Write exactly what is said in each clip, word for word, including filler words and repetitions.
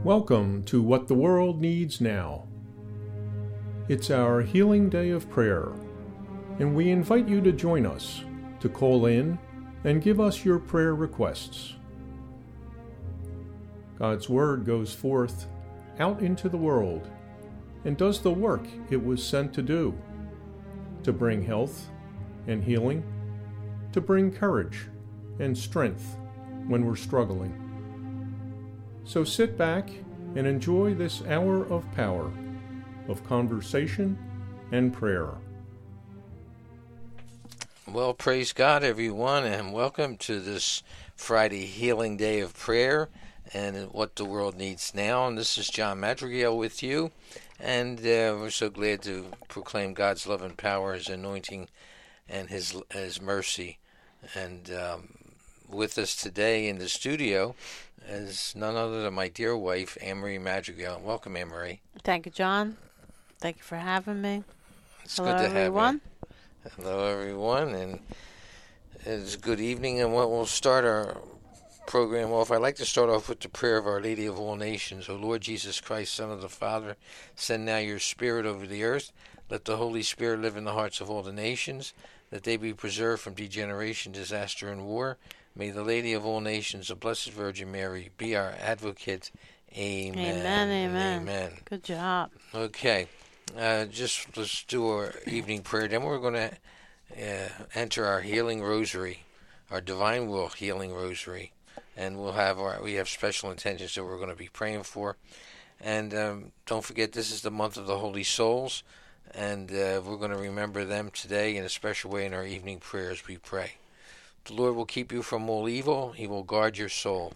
Welcome to What the World Needs Now. It's our Healing Day of Prayer, and we invite you to join us to call in and give us your prayer requests. God's Word goes forth out into the world and does the work it was sent to do, to bring health and healing, to bring courage and strength when we're struggling. So sit back and enjoy this hour of power, of conversation and prayer. Well, praise God, everyone, and welcome to this Friday Healing Day of Prayer and What the World Needs Now. And this is John Madrigal with you, and uh, we're so glad to proclaim God's love and power, His anointing, and His His mercy. And um, with us today in the studio is none other than my dear wife, Anne-Marie Madrigal. Welcome, Anne-Marie. Thank you, John. Thank you for having me. It's Hello, good to everyone. have you. Hello, everyone, and it's good evening. And we'll start our program off. I'd like to start off with the prayer of Our Lady of All Nations. O Lord Jesus Christ, Son of the Father, send now your Spirit over the earth. Let the Holy Spirit live in the hearts of all the nations, that they be preserved from degeneration, disaster, and war. May the Lady of all nations, the Blessed Virgin Mary, be our advocate. Amen. Amen, amen. Amen. Good job. Okay. Uh, just let's do our evening prayer. Then we're going to uh, enter our healing rosary, our Divine Will healing rosary. And we'll have our, we have special intentions that we're going to be praying for. And um, don't forget, this is the month of the Holy Souls. And uh, we're going to remember them today in a special way in our evening prayer as we pray. The Lord will keep you from all evil. He will guard your soul.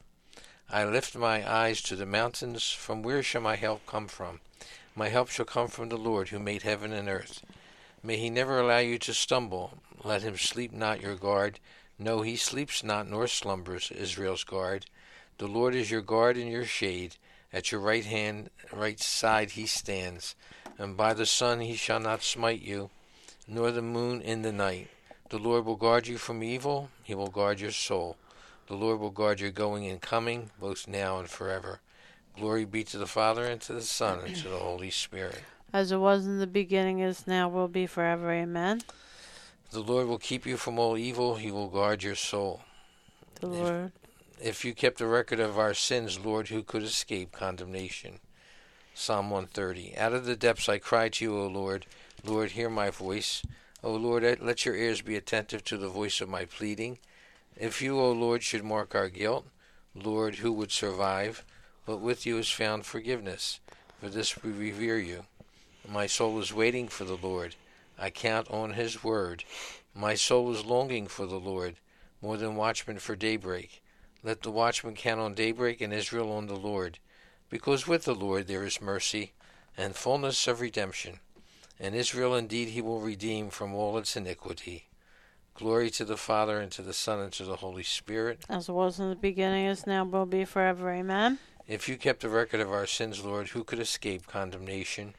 I lift my eyes to the mountains. From where shall my help come from? My help shall come from the Lord who made heaven and earth. May he never allow you to stumble. Let him sleep not your guard. No, he sleeps not nor slumbers, Israel's guard. The Lord is your guard and your shade. At your right hand, right side he stands. And by the sun he shall not smite you, nor the moon in the night. The Lord will guard you from evil. He will guard your soul. The Lord will guard your going and coming, both now and forever. Glory be to the Father, and to the Son, and to the Holy Spirit. As it was in the beginning, is now, will be forever. Amen. The Lord will keep you from all evil. He will guard your soul. The Lord. If, if you kept a record of our sins, Lord, who could escape condemnation? Psalm one thirty. Out of the depths I cry to you, O Lord. Lord, hear my voice. O Lord, let your ears be attentive to the voice of my pleading. If you, O Lord, should mark our guilt, Lord, who would survive? But with you is found forgiveness. For this we revere you. My soul is waiting for the Lord. I count on his word. My soul is longing for the Lord, more than watchmen for daybreak. Let the watchman count on daybreak, and Israel on the Lord. Because with the Lord there is mercy, and fullness of redemption. And Israel indeed he will redeem from all its iniquity. Glory to the Father, and to the Son, and to the Holy Spirit. As it was in the beginning, is now, will be forever. Amen. If you kept a record of our sins, Lord, who could escape condemnation?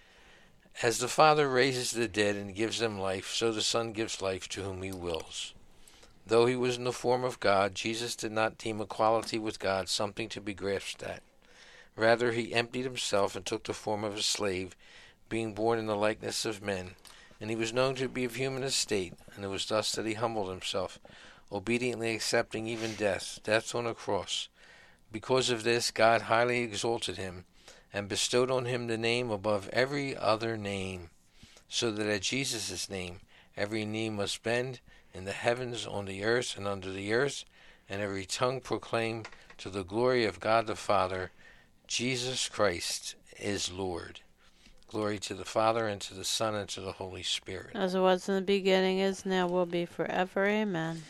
As the Father raises the dead and gives them life, so the Son gives life to whom he wills. Though he was in the form of God, Jesus did not deem equality with God something to be grasped at. Rather, he emptied himself and took the form of a slave, being born in the likeness of men. And he was known to be of human estate, and it was thus that he humbled himself, obediently accepting even death, death on a cross. Because of this, God highly exalted him, and bestowed on him the name above every other name, so that at Jesus' name every knee must bend, in the heavens, on the earth, and under the earth, and every tongue proclaim to the glory of God the Father, Jesus Christ is Lord. Glory to the Father, and to the Son, and to the Holy Spirit. As it was in the beginning, is now, will be forever. Amen.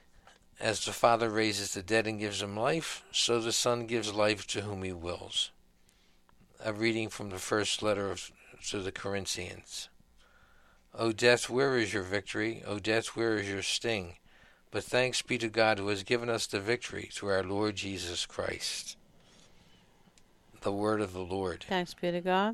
As the Father raises the dead and gives them life, so the Son gives life to whom he wills. A reading from the first letter of, to the Corinthians. O death, where is your victory? O death, where is your sting? But thanks be to God who has given us the victory through our Lord Jesus Christ. The word of the Lord. Thanks be to God.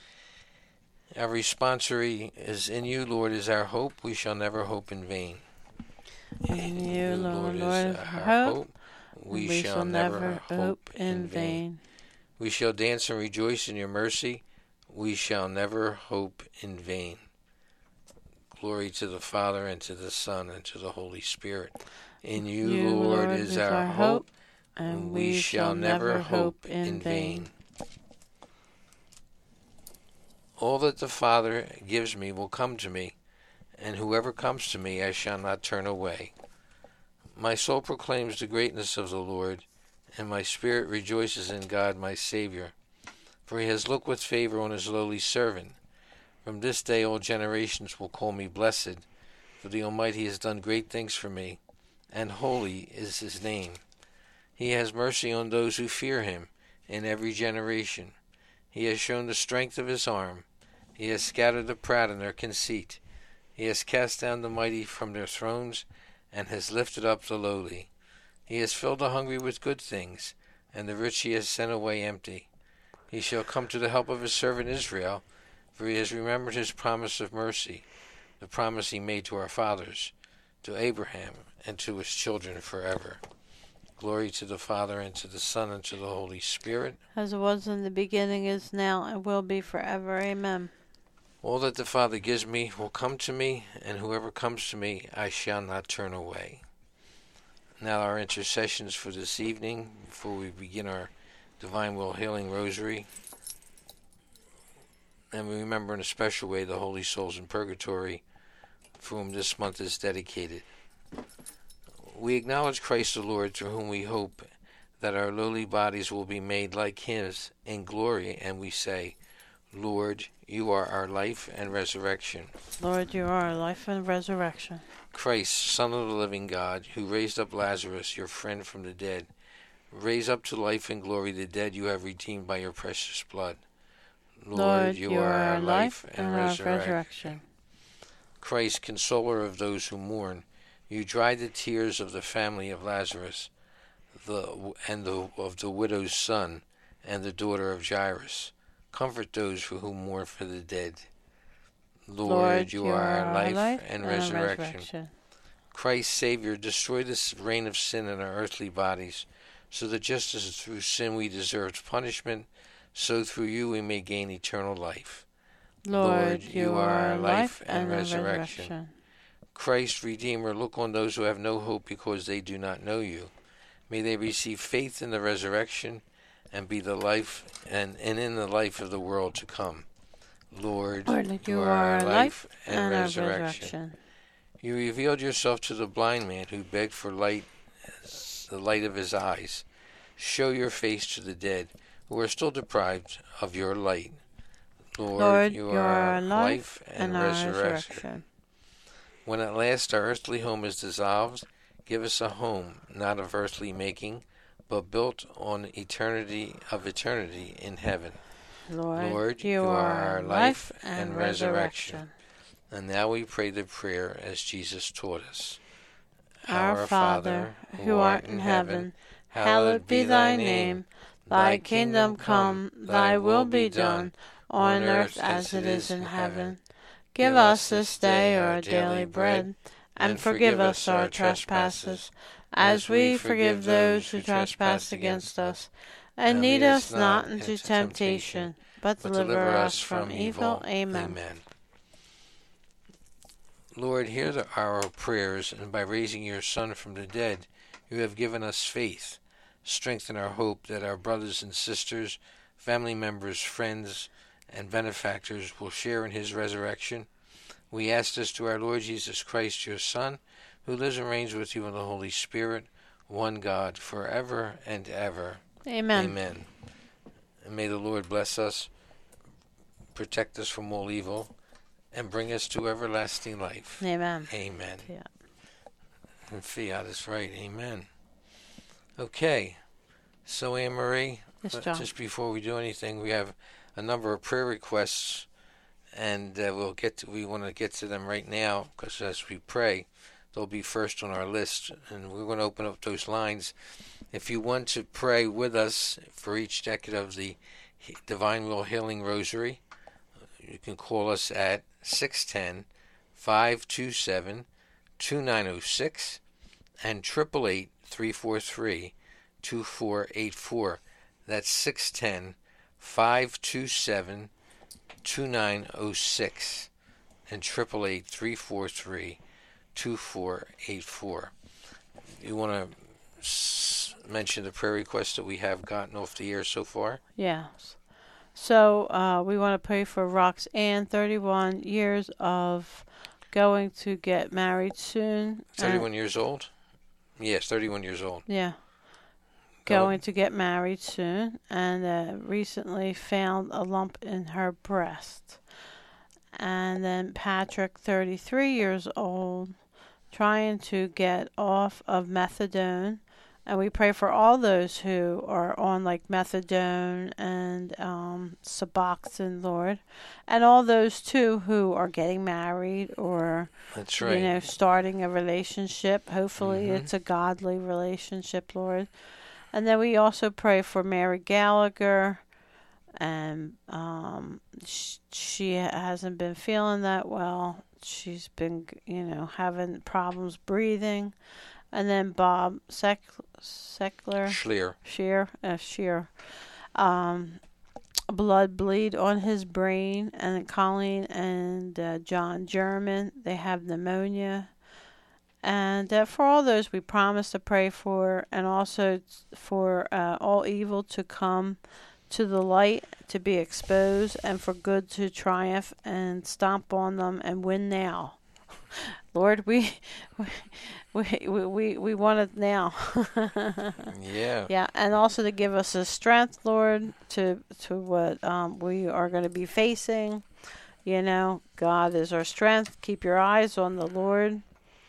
Our responsory is, in you, Lord, is our hope. We shall never hope in vain. In you, Lord, Lord, is is our hope. hope. We, we shall, shall never never hope in vain. vain. We shall dance and rejoice in your mercy. We shall never hope in vain. Glory to the Father, and to the Son, and to the Holy Spirit. In you, You, Lord, Lord, is our hope, and we shall never hope in vain. All that the Father gives me will come to me, and whoever comes to me I shall not turn away. My soul proclaims the greatness of the Lord, and my spirit rejoices in God my Savior. For he has looked with favor on his lowly servant. From this day all generations will call me blessed, for the Almighty has done great things for me, and holy is his name. He has mercy on those who fear him in every generation. He has shown the strength of his arm. He has scattered the proud in their conceit. He has cast down the mighty from their thrones, and has lifted up the lowly. He has filled the hungry with good things, and the rich he has sent away empty. He shall come to the help of his servant Israel, for he has remembered his promise of mercy, the promise he made to our fathers, to Abraham, and to his children forever. Glory to the Father, and to the Son, and to the Holy Spirit. As it was in the beginning, is now, and will be forever. Amen. All that the Father gives me will come to me, and whoever comes to me I shall not turn away. Now our intercessions for this evening, before we begin our Divine Will Healing Rosary. And we remember in a special way the holy souls in purgatory, for whom this month is dedicated. We acknowledge Christ the Lord, through whom we hope that our lowly bodies will be made like his in glory, and we say, Lord, you are our life and resurrection. Lord, you are our life and resurrection. Christ, Son of the living God, who raised up Lazarus, your friend, from the dead, raise up to life and glory the dead you have redeemed by your precious blood. Lord, Lord you, you are our life and, and our resurrection. resurrection. Christ, consoler of those who mourn, you dried the tears of the family of Lazarus, the and the, of the widow's son, and the daughter of Jairus. Comfort those for whom mourn for the dead. Lord, Lord you, you are are our life, life and, and resurrection. resurrection. Christ, Savior, destroy this reign of sin in our earthly bodies, so that just as through sin we deserved punishment, so through you we may gain eternal life. Lord, you are our life and resurrection. Christ, Redeemer, look on those who have no hope because they do not know you. May they receive faith in the resurrection and be the life and, and in the life of the world to come. Lord, Lord, you are our life and, and resurrection. resurrection. You revealed yourself to the blind man who begged for light, the light of his eyes. Show your face to the dead who are still deprived of your light. Lord, Lord you, you are are our life and, and resurrection. our resurrection. When at last our earthly home is dissolved, give us a home not of earthly making, but built on eternity of eternity in heaven. Lord, Lord you, you are our life and, and resurrection. resurrection. And now we pray the prayer as Jesus taught us. Our, our Father, who art in heaven, hallowed be thy name. Thy kingdom come, thy will be done, on earth as it is in heaven. Give us this day our daily bread, and forgive us our trespasses, as we forgive those who trespass against us. And lead us not into temptation, but deliver us from evil. Amen. Amen. Lord, hear the, our prayers, and by raising your Son from the dead, you have given us faith. Strengthen our hope that our brothers and sisters, family members, friends, and benefactors will share in his resurrection. We ask this through our Lord Jesus Christ, your Son, who lives and reigns with you in the Holy Spirit, one God, forever and ever. Amen. Amen. And may the Lord bless us, protect us from all evil, and bring us to everlasting life. Amen. Amen. Fiat. And fiat is right. Amen. Okay. So, Anne Marie, yes, uh, John. just before we do anything, we have a number of prayer requests, and uh, we'll get to, we want to get to them right now, because as we pray, they'll be first on our list, and we're going to open up those lines. If you want to pray with us for each decade of the Divine Will Healing Rosary, you can call us at six one zero, five two seven, two nine zero six and eight eight eight, three four three, two four eight four. That's six one zero, five two seven, two nine zero six and eight eight eight, three four three, two four eight four. You want to s- mention the prayer requests that we have gotten off the air so far? Yes. So uh, we want to pray for Roxanne, thirty-one years of going to get married soon. thirty-one years old? Yes, thirty-one years old. Yeah. Going to get married soon, and uh, recently found a lump in her breast. And then Patrick, thirty-three years old, trying to get off of methadone. And we pray for all those who are on like methadone and um, Suboxone, Lord. And all those too who are getting married or, That's right. you know, starting a relationship. Hopefully mm-hmm. it's a godly relationship, Lord. And then we also pray for Mary Gallagher. And um, sh- she hasn't been feeling that well. She's been, you know, having problems breathing. And then Bob Sek- Seckler. Schleer. Shear. Uh, Shear. Um, blood bleed on his brain. And Colleen and uh, John German, they have pneumonia. And uh, for all those, we promise to pray for. And also for uh, all evil to come to the light, to be exposed, and for good to triumph and stomp on them and win now. Lord, we we we we, we want it now. yeah. Yeah, and also to give us the strength, Lord, to to what um, we are going to be facing. You know, God is our strength. Keep your eyes on the Lord,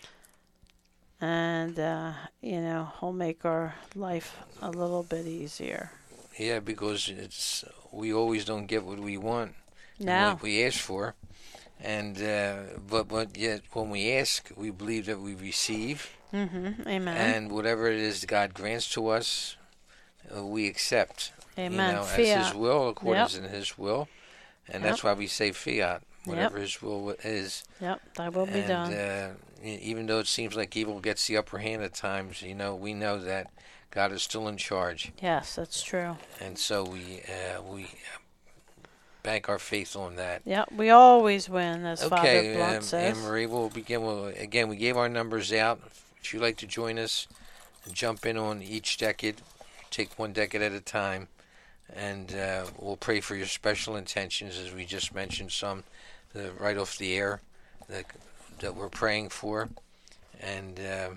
and uh, you know, He'll make our life a little bit easier. Yeah, because it's we always don't get what we want, No. what we ask for, and uh, but but yet when we ask, we believe that we receive, Mm-hmm. Amen. and whatever it is God grants to us, uh, we accept. Amen. You know, Fiat. as His will, according Yep. to His will, and Yep. that's why we say fiat, whatever Yep. His will is. Yep, thy will be and, done. Uh, even though it seems like evil gets the upper hand at times, you know, we know that God is still in charge. Yes, that's true. And so we uh, we bank our faith on that. Yep, we always win, as Okay, Father Blunt um, says. Anne Marie, we'll begin. With, again, we gave our numbers out. If you'd like to join us and jump in on each decade, take one decade at a time, and uh, we'll pray for your special intentions, as we just mentioned some uh, right off the air that, that we're praying for. And uh,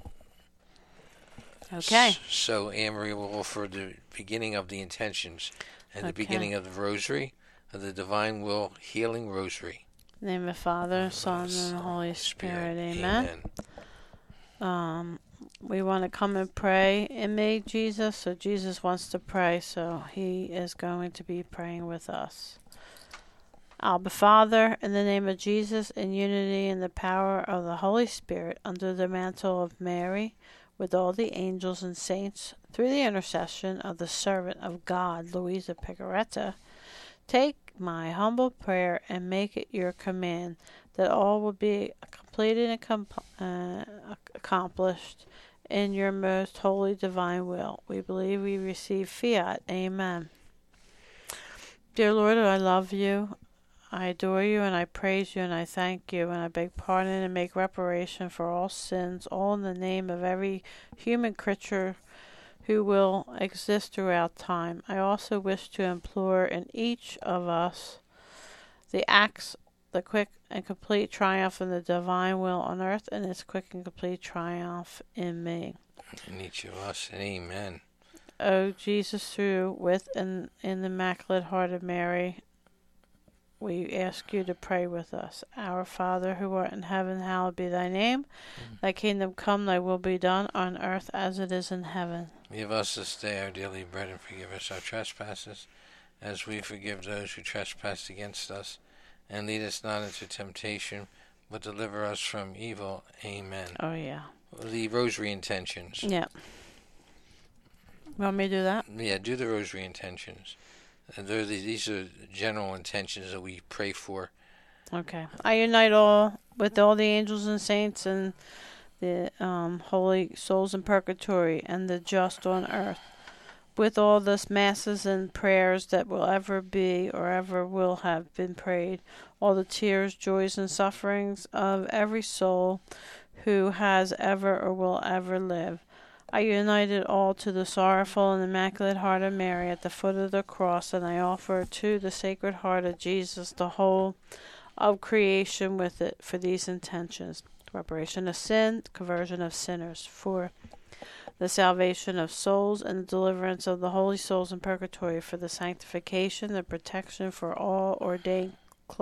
Okay. s- so Anne Marie will offer the beginning of the intentions and the Okay. beginning of the rosary, of the Divine Will Healing Rosary. In the name of the Father, Son, and Holy Spirit. Amen. Amen. Um, we want to come and pray in me, Jesus. So Jesus wants to pray, so he is going to be praying with us. Abba Father, in the name of Jesus, in unity and the power of the Holy Spirit, under the mantle of Mary, with all the angels and saints, through the intercession of the servant of God, Louisa Picaretta, take my humble prayer and make it your command, that all will be completed and com- uh, accomplished in your most holy divine will. We believe we receive fiat. Amen. Dear Lord, I love you. I adore you and I praise you and I thank you and I beg pardon and make reparation for all sins, all in the name of every human creature who will exist throughout time. I also wish to implore in each of us the acts, the quick and complete triumph in the divine will on earth and its quick and complete triumph in me. In each of us, amen. O Jesus, through, with, and in the Immaculate Heart of Mary, we ask you to pray with us. Our Father, who art in heaven, hallowed be thy name. Mm. Thy kingdom come, thy will be done, on earth as it is in heaven. Give us this day our daily bread, and forgive us our trespasses, as we forgive those who trespass against us. And lead us not into temptation, but deliver us from evil. Amen. Oh, yeah. The rosary intentions. Yeah. You want me to do that? Yeah, do the rosary intentions. And the, these are general intentions that we pray for. Okay. I unite all with all the angels and saints and the um, holy souls in purgatory and the just on earth, with all the masses and prayers that will ever be or ever will have been prayed, all the tears, joys, and sufferings of every soul who has ever or will ever live. I unite it all to the sorrowful and immaculate heart of Mary at the foot of the cross, and I offer to the Sacred Heart of Jesus the whole of creation with it for these intentions: reparation of sin, conversion of sinners, for the salvation of souls and the deliverance of the holy souls in purgatory, for the sanctification, the protection for all ordained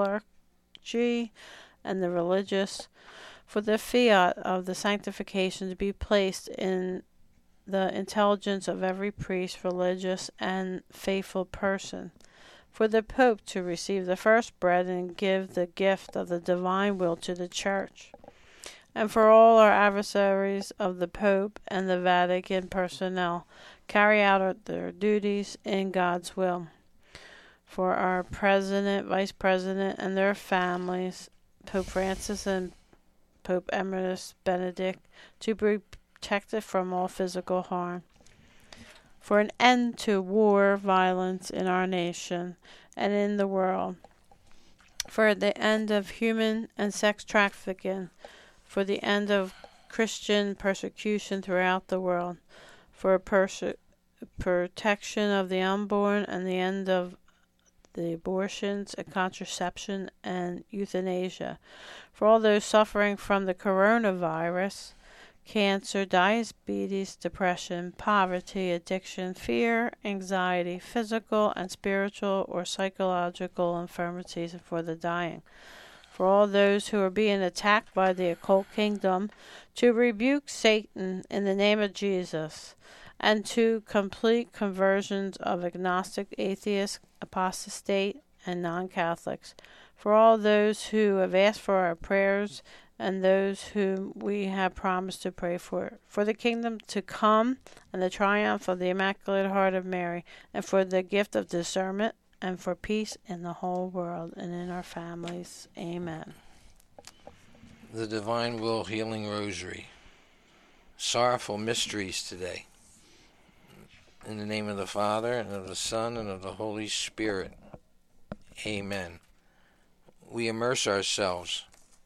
clergy and the religious, for the fiat of the sanctification to be placed in the intelligence of every priest, religious, and faithful person, for the Pope to receive the first bread and give the gift of the divine will to the Church, and for all our adversaries of the Pope and the Vatican personnel carry out their duties in God's will, for our President, Vice President, and their families, Pope Francis and Pope Emeritus Benedict, to be protected from all physical harm, for an end to war, violence in our nation and in the world, for the end of human and sex trafficking, for the end of Christian persecution throughout the world, for perse- protection of the unborn and the end of the abortions and contraception and euthanasia, for all those suffering from the coronavirus, cancer, diabetes, depression, poverty, addiction, fear, anxiety, physical and spiritual or psychological infirmities, and for the dying, for all those who are being attacked by the occult kingdom, to rebuke Satan in the name of Jesus, and to complete conversions of agnostic, atheists, apostate, and non-Catholics, for all those who have asked for our prayers and those whom we have promised to pray for, for the kingdom to come and the triumph of the Immaculate Heart of Mary, and for the gift of discernment, and for peace in the whole world and in our families. Amen. The Divine Will Healing Rosary. Sorrowful mysteries today. In the name of the Father, and of the Son, and of the Holy Spirit. Amen. We immerse ourselves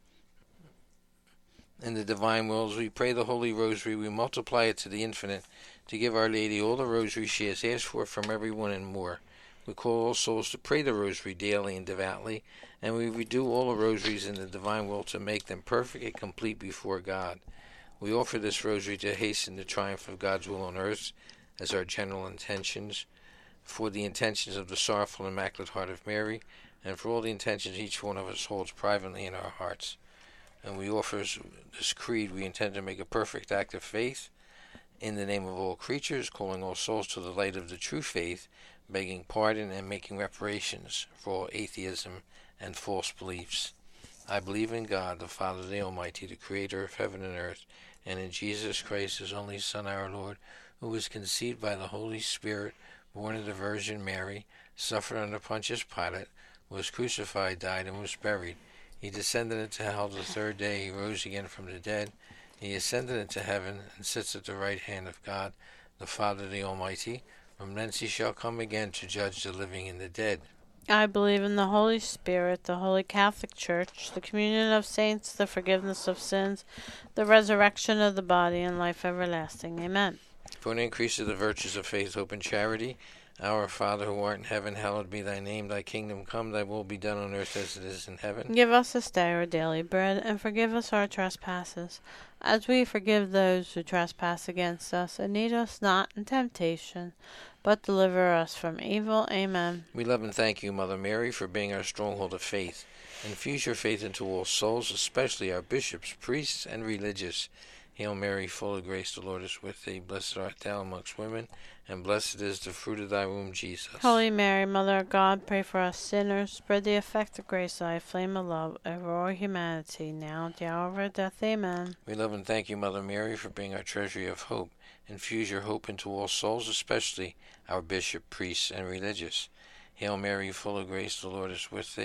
in the divine wills. We pray the Holy Rosary. We multiply it to the infinite to give Our Lady all the rosary she has asked for from everyone and more. We call all souls to pray the Rosary daily and devoutly, and we redo all the rosaries in the divine will to make them perfect and complete before God. We offer this Rosary to hasten the triumph of God's will on earth as our general intentions, for the intentions of the sorrowful and Immaculate Heart of Mary, and for all the intentions each one of us holds privately in our hearts. And we offer this creed. We intend to make a perfect act of faith in the name of all creatures, calling all souls to the light of the true faith, begging pardon and making reparations for all atheism and false beliefs. I believe in God, the Father, the Almighty, the Creator of heaven and earth, and in Jesus Christ, His only Son, our Lord, who was conceived by the Holy Spirit, born of the Virgin Mary, suffered under Pontius Pilate, was crucified, died, and was buried. He descended into hell the third day. He rose again from the dead. He ascended into heaven and sits at the right hand of God, the Father, the Almighty. From thence He shall come again to judge the living and the dead. I believe in the Holy Spirit, the Holy Catholic Church, the communion of saints, the forgiveness of sins, the resurrection of the body, and life everlasting. Amen. For an increase of the virtues of faith, hope, and charity, Our Father, who art in heaven, hallowed be thy name. Thy kingdom come, thy will be done on earth as it is in heaven. Give us this day our daily bread, and forgive us our trespasses, as we forgive those who trespass against us. And lead us not in temptation, but deliver us from evil. Amen. We love and thank you, Mother Mary, for being our stronghold of faith. Infuse your faith into all souls, especially our bishops, priests, and religious. Hail Mary, full of grace, the Lord is with thee. Blessed art thou amongst women, and blessed is the fruit of thy womb, Jesus. Holy Mary, Mother of God, pray for us sinners. Spread the effective grace of thy flame of love over all humanity, now and at the hour of our death. Amen. We love and thank you, Mother Mary, for being our treasury of hope. Infuse your hope into all souls, especially our bishop, priests, and religious. Hail Mary, full of grace, the Lord is with thee.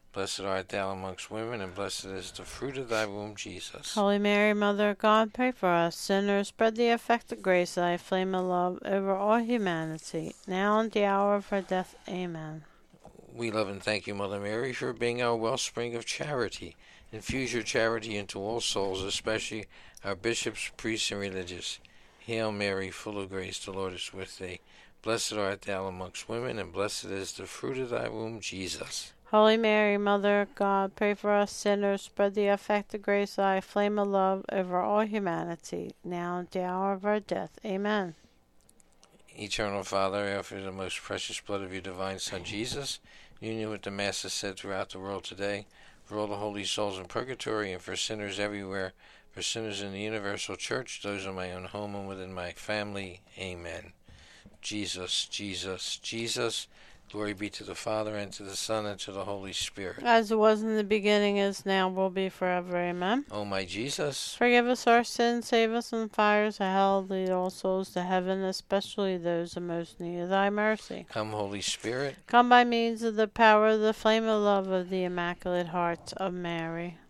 Blessed art thou amongst women, and blessed is the fruit of thy womb, Jesus. Holy Mary, Mother of God, pray for us sinners. Spread the effective grace of thy flame of love over all humanity, now and the hour of our death. Amen. We love and thank you, Mother Mary, for being our wellspring of charity. Infuse your charity into all souls, especially our bishops, priests, and religious. Hail Mary, full of grace, the Lord is with thee. Blessed art thou amongst women, and blessed is the fruit of thy womb, Jesus. Holy Mary, Mother of God, pray for us sinners. Spread the effective grace of thy flame of love over all humanity, now and the hour of our death. Amen. Eternal Father, I offer the most precious blood of your divine Son, Jesus, union with the Mass said throughout the world today, for all the holy souls in purgatory, and for sinners everywhere, for sinners in the universal church, those in my own home and within my family. Amen. Jesus, Jesus, Jesus, glory be to the Father, and to the Son, and to the Holy Spirit. As it was in the beginning, is now, will be forever. Amen. O my Jesus, forgive us our sins, save us from the fires of hell, lead all souls to heaven, especially those in most need of thy mercy. come, Holy Spirit. Come by means of the power of the flame of love of the Immaculate Heart of Mary.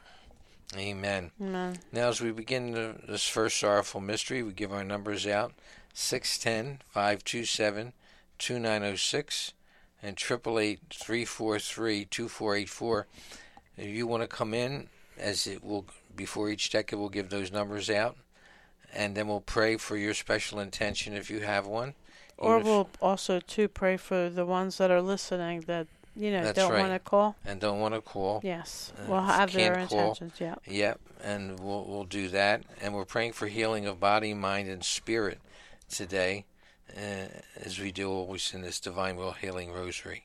Amen. Amen. Now, as we begin the, this first sorrowful mystery, we give our numbers out: six one zero, five two seven, two nine zero six and triple eight, three four three, two four eight four. If you want to come in, as it will before each decade, we'll give those numbers out, and then we'll pray for your special intention if you have one. Or Even we'll if, also too pray for the ones that are listening that you know That's don't right. want to call. and don't want to call. Yes, Uh, we'll have their can't call. intentions. Yeah. Yep, and we'll we'll do that, and we're praying for healing of body, mind, and spirit today, uh, as we do always in this Divine Will Healing Rosary.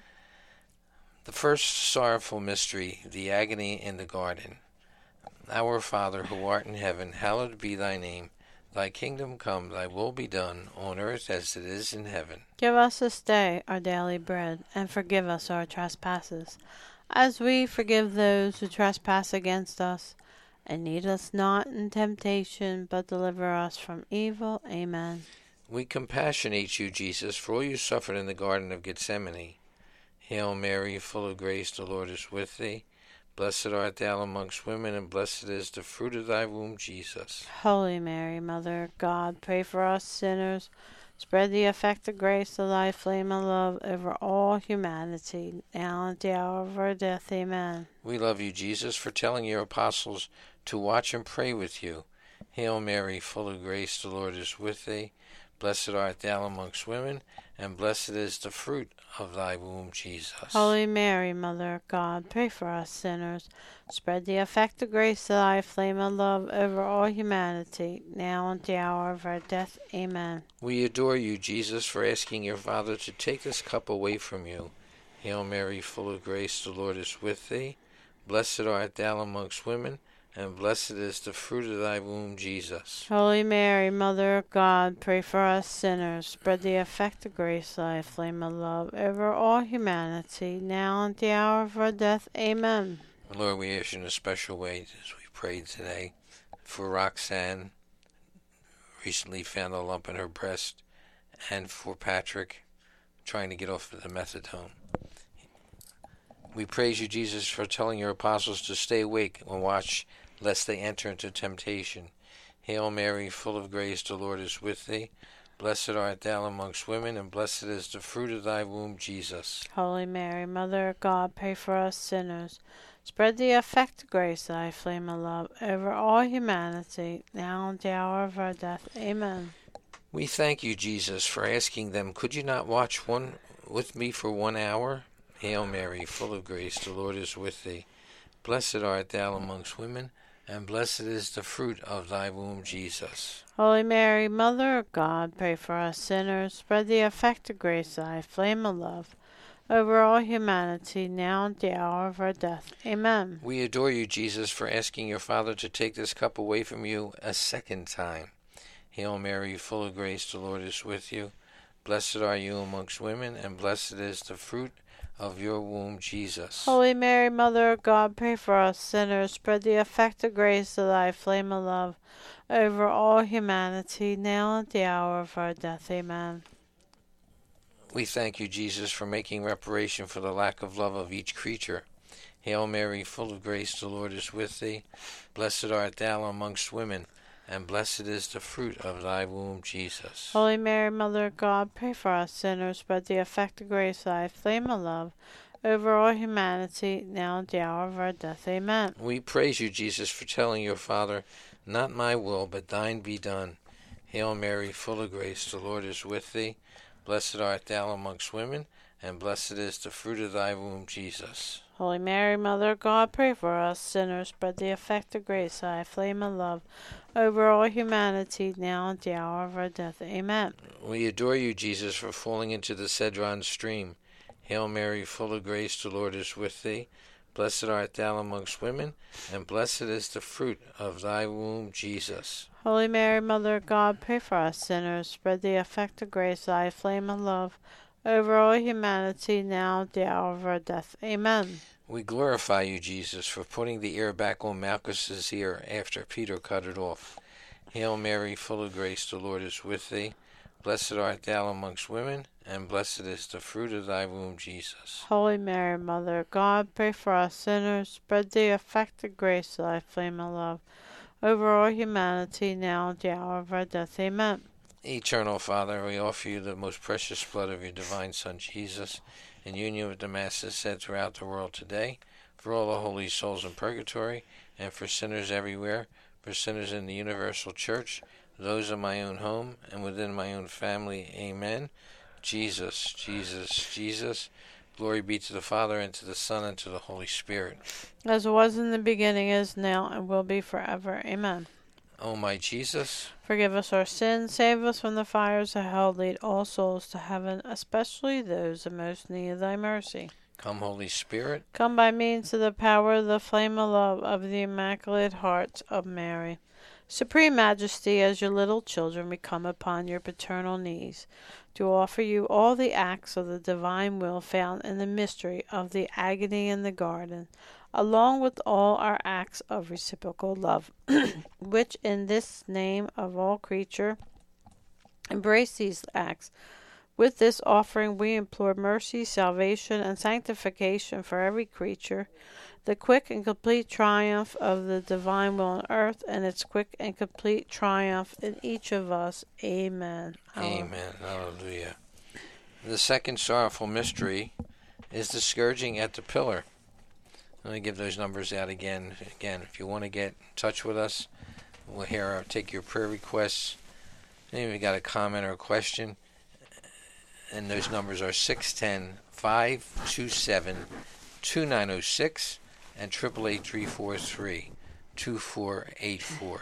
The first sorrowful mystery, the agony in the garden. Our Father, who art in heaven, hallowed be thy name. Thy kingdom come, thy will be done, on earth as it is in heaven. Give us this day our daily bread, and forgive us our trespasses, as we forgive those who trespass against us. And lead us not in temptation, but deliver us from evil. Amen. We compassionate you, Jesus, for all you suffered in the Garden of Gethsemane. Hail Mary, full of grace, the Lord is with thee. Blessed art thou amongst women, and blessed is the fruit of thy womb, Jesus. Holy Mary, Mother of God, pray for us sinners. Spread the effective grace of thy flame of love over all humanity, now and at the hour of our death. Amen. We love you, Jesus, for telling your apostles to watch and pray with you. Hail Mary, full of grace, the Lord is with thee. Blessed art thou amongst women, and blessed is the fruit of thy womb, Jesus. Holy Mary, Mother of God, pray for us sinners. Spread the effective grace of thy flame of love over all humanity, now and at the hour of our death. Amen. We adore you, Jesus, for asking your Father to take this cup away from you. Hail Mary, full of grace, the Lord is with thee. Blessed art thou amongst women, and blessed is the fruit of thy womb, Jesus. Holy Mary, Mother of God, pray for us sinners. Spread the effective grace of thy flame of love over all humanity, now and at the hour of our death. Amen. Lord, we ask you in a special way as we prayed today for Roxanne, recently found a lump in her breast, and for Patrick, trying to get off of the methadone. We praise you, Jesus, for telling your apostles to stay awake and watch, lest they enter into temptation. Hail Mary, full of grace, the Lord is with thee. Blessed art thou amongst women, and blessed is the fruit of thy womb, Jesus. Holy Mary, Mother of God, pray for us sinners. Spread the effective grace of thy flame of love over all humanity, now and at the hour of our death. Amen. We thank you, Jesus, for asking them, could you not watch one with me for one hour? Hail Mary, full of grace, the Lord is with thee. Blessed art thou amongst women, and blessed is the fruit of thy womb, Jesus. Holy Mary, Mother of God, pray for us sinners. Spread the effective grace of thy flame of love over all humanity, now and at the hour of our death. Amen. We adore you, Jesus, for asking your Father to take this cup away from you a second time. Hail Mary, full of grace, the Lord is with you. Blessed are you amongst women, and blessed is the fruit of your womb, Jesus. Holy Mary, Mother of God, pray for us sinners. Spread the effective grace of thy flame of love over all humanity, now and at the hour of our death. Amen. We thank you, Jesus, for making reparation for the lack of love of each creature. Hail Mary, full of grace, the Lord is with thee. Blessed art thou amongst women, and blessed is the fruit of thy womb, Jesus. Holy Mary, Mother of God, pray for us sinners, spread the effective grace of thy flame of love over all humanity, now and the hour of our death. Amen. We praise you, Jesus, for telling your Father, not my will, but thine be done. Hail Mary, full of grace, the Lord is with thee. Blessed art thou amongst women, and blessed is the fruit of thy womb, Jesus. Holy Mary, Mother of God, pray for us sinners, spread the effective grace of thy flame of love over all humanity, now and the hour of our death. Amen. We adore you, Jesus, for falling into the Cedron stream. Hail Mary, full of grace, the Lord is with thee. Blessed art thou amongst women, and blessed is the fruit of thy womb, Jesus. Holy Mary, Mother of God, pray for us sinners, spread the effective grace of thy flame of love over all humanity, now at the hour of our death. Amen. We glorify you, Jesus, for putting the ear back on Malchus's ear after Peter cut it off. Hail Mary, full of grace, the Lord is with thee. Blessed art thou amongst women, and blessed is the fruit of thy womb, Jesus. Holy Mary, Mother of God, pray for us sinners, spread the effective grace of thy flame of love over all humanity, now at the hour of our death. Amen. Eternal Father, we offer you the most precious blood of your divine Son, Jesus, in union with the Masses said throughout the world today, for all the holy souls in purgatory, and for sinners everywhere, for sinners in the universal church, those in my own home, and within my own family. Amen. Jesus, Jesus, Jesus, glory be to the Father, and to the Son, and to the Holy Spirit. As it was in the beginning, is now, and will be forever. Amen. O my Jesus, forgive us our sins, save us from the fires of hell, lead all souls to heaven, especially those in most need of thy mercy. Come, Holy Spirit. Come by means of the power of the flame of love of the Immaculate Heart of Mary. Supreme Majesty, as your little children, we come upon your paternal knees to offer you all the acts of the divine will found in the mystery of the agony in the garden, along with all our acts of reciprocal love, which in this name of all creature embrace these acts. With this offering we implore mercy, salvation, and sanctification for every creature, the quick and complete triumph of the divine will on earth, and its quick and complete triumph in each of us. Amen. Amen. Hallelujah. The second sorrowful mystery is the scourging at the pillar. Let me give those numbers out again. Again, if you want to get in touch with us, we'll hear or take your prayer requests. Maybe you got a comment or a question, and those numbers are six one zero, five two seven, two nine zero six and eight eight eight, three four three, two four eight four.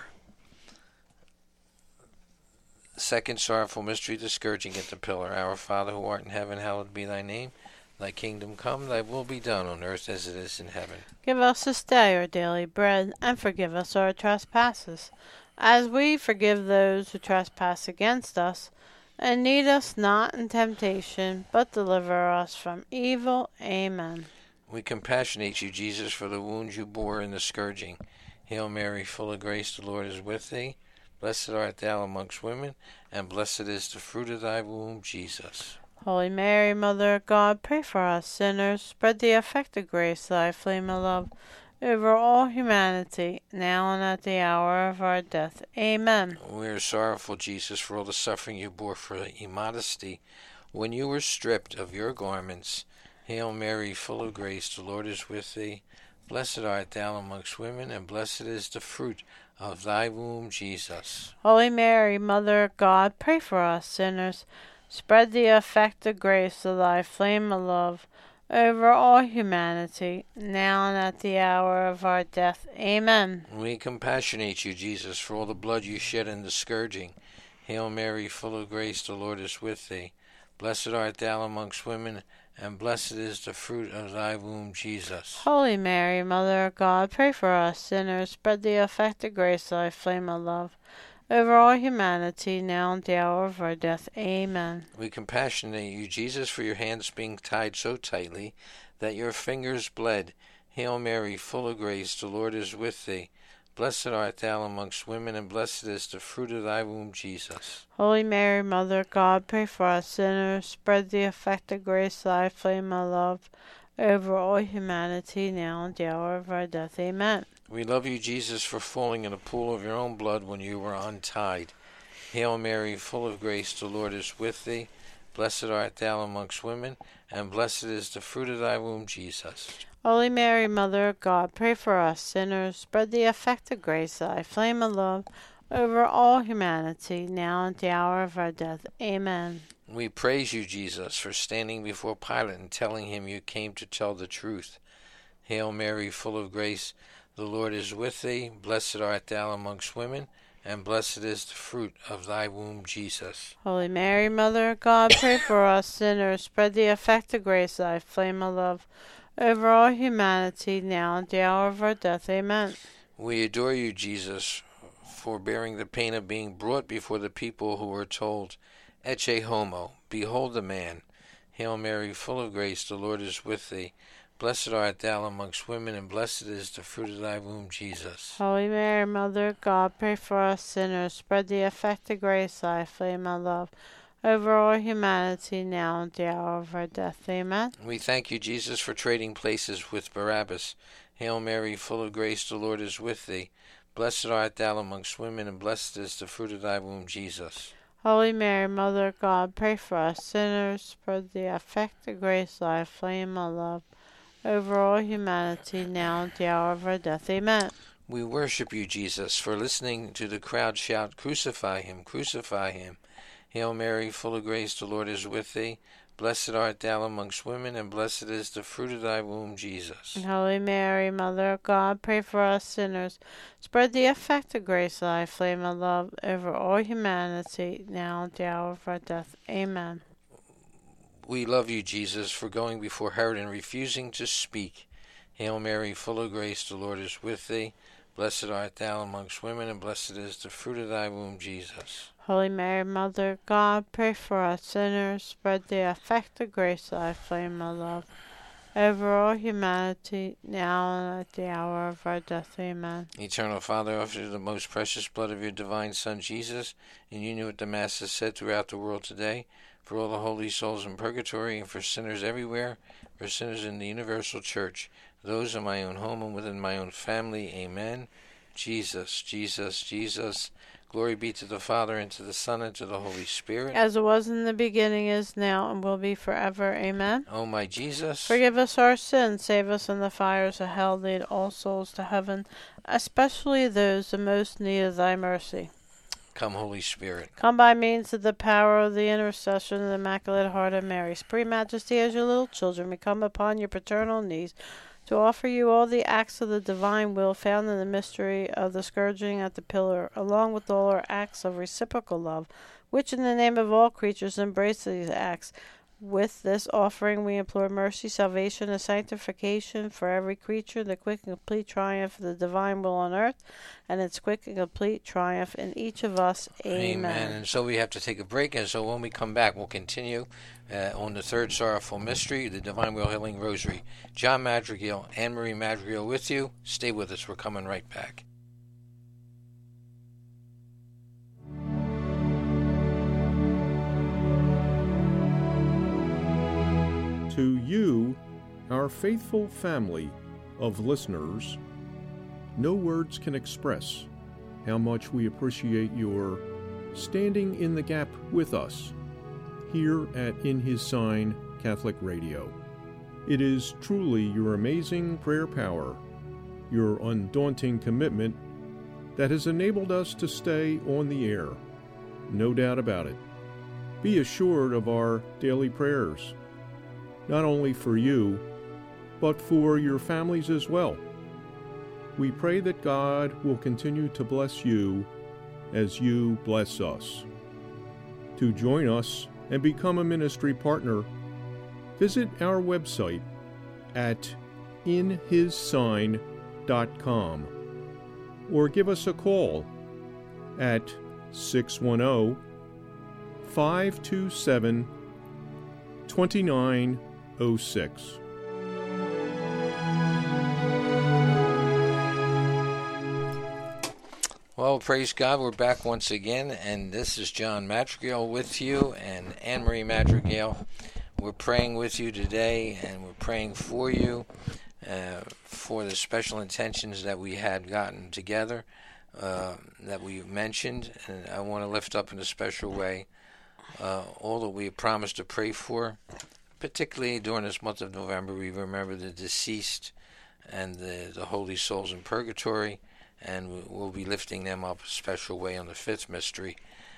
Second sorrowful mystery, the scourging at the pillar. Our Father who art in heaven, hallowed be thy name. Thy kingdom come, thy will be done on earth as it is in heaven. Give us this day our daily bread, and forgive us our trespasses, as we forgive those who trespass against us. And lead us not in temptation, but deliver us from evil. Amen. We compassionate you, Jesus, for the wounds you bore in the scourging. Hail Mary, full of grace, the Lord is with thee. Blessed art thou amongst women, and blessed is the fruit of thy womb, Jesus. Holy Mary, Mother of God, pray for us sinners. Spread the effective grace of thy flame of love over all humanity, now and at the hour of our death. Amen. We are sorrowful, Jesus, for all the suffering you bore for immodesty when you were stripped of your garments. Hail Mary, full of grace, the Lord is with thee. Blessed art thou amongst women, and blessed is the fruit of thy womb, Jesus. Holy Mary, Mother of God, pray for us sinners. Spread the effective grace of thy flame of love over all humanity, now and at the hour of our death. Amen. We compassionate you, Jesus, for all the blood you shed in the scourging. Hail Mary, full of grace, the Lord is with thee. Blessed art thou amongst women, and blessed is the fruit of thy womb, Jesus. Holy Mary, Mother of God, pray for us sinners. Spread the effective grace of thy flame of love over all humanity, now and the hour of our death. Amen. We compassionate you, Jesus, for your hands being tied so tightly that your fingers bled. Hail Mary, full of grace, the Lord is with thee. Blessed art thou amongst women, and blessed is the fruit of thy womb, Jesus. Holy Mary, Mother of God, pray for us sinners. Spread the effective grace, thy flame of love, over all humanity, now and the hour of our death. Amen. We love you, Jesus, for falling in a pool of your own blood when you were untied. Hail Mary, full of grace, the Lord is with thee. Blessed art thou amongst women, and blessed is the fruit of thy womb, Jesus. Holy Mary, Mother of God, pray for us sinners. Spread the effective grace, thy flame of love, over all humanity, now and the hour of our death. Amen. We praise you, Jesus, for standing before Pilate and telling him you came to tell the truth. Hail Mary, full of grace, the Lord is with thee. Blessed art thou amongst women, and blessed is the fruit of thy womb, Jesus. Holy Mary, Mother of God, pray for us sinners. Spread the effective grace, thy flame of love, over all humanity, now and the hour of our death. Amen. We adore you, Jesus, for bearing the pain of being brought before the people who were told, Ecce homo, behold the man. Hail Mary, full of grace, the Lord is with thee. Blessed art thou amongst women, and blessed is the fruit of thy womb, Jesus. Holy Mary, Mother of God, pray for us sinners. Spread the effective grace, thy flame of love, over all humanity, now and the hour of our death. Amen. We thank you, Jesus, for trading places with Barabbas. Hail Mary, full of grace, the Lord is with thee. Blessed art thou amongst women, and blessed is the fruit of thy womb, Jesus. Holy Mary, Mother of God, pray for us sinners. Spread the effective grace, thy flame of love, over all humanity, now and the hour of our death. Amen. We worship you, Jesus, for listening to the crowd shout, Crucify him, crucify him. Hail Mary, full of grace, the Lord is with thee. Blessed art thou amongst women, and blessed is the fruit of thy womb, Jesus. Holy Mary, Mother of God, pray for us sinners. Spread the effective grace, thy flame of love, over all humanity, now and the hour of our death. Amen. We love you, Jesus, for going before Herod and refusing to speak. Hail Mary, full of grace, the Lord is with thee. Blessed art thou amongst women, and blessed is the fruit of thy womb, Jesus. Holy Mary, Mother of God, pray for us sinners. Spread the effective grace, thy flame of love, over all humanity, now and at the hour of our death. Amen. Eternal Father, offer you the most precious blood of your divine Son, Jesus, in union with the Mass is said throughout the world today, for all the holy souls in purgatory, and for sinners everywhere, for sinners in the universal church, those in my own home and within my own family. Amen. Jesus, Jesus, Jesus. Glory be to the Father, and to the Son, and to the Holy Spirit. As it was in the beginning, is now, and will be forever. Amen. O my Jesus, forgive us our sins, save us from the fires of hell, lead all souls to heaven, especially those in most need of thy mercy. Come, Holy Spirit. Come by means of the power of the intercession of the Immaculate Heart of Mary. Supreme Majesty, as your little children, we come upon your paternal knees to offer you all the acts of the divine will found in the mystery of the scourging at the pillar, along with all our acts of reciprocal love, which in the name of all creatures embrace these acts. With this offering we implore mercy, salvation, and sanctification for every creature, the quick and complete triumph of the divine will on earth, and its quick and complete triumph in each of us. Amen. Amen. And so we have to take a break, and so when we come back, we'll continue uh, on the third sorrowful mystery, the Divine Will Healing Rosary. John Madrigal, Anne-Marie Madrigal with you. Stay with us. We're coming right back. To you, our faithful family of listeners, no words can express how much we appreciate your standing in the gap with us here at In His Sign Catholic Radio. It is truly your amazing prayer power, your undaunting commitment that has enabled us to stay on the air. No doubt about it. Be assured of our daily prayers, not only for you, but for your families as well. We pray that God will continue to bless you as you bless us. To join us and become a ministry partner, visit our website at in his sign dot com or give us a call at six one zero, five two seven, two nine oh six. Well, praise God, we're back once again, and this is John Madrigal with you, and Anne-Marie Madrigal. We're praying with you today, and we're praying for you, uh, for the special intentions that we had gotten together, uh, that we mentioned, and I want to lift up in a special way uh, all that we promised to pray for, particularly during this month of November. We remember the deceased and the, the holy souls in purgatory, and we'll be lifting them up a special way on the fifth mystery.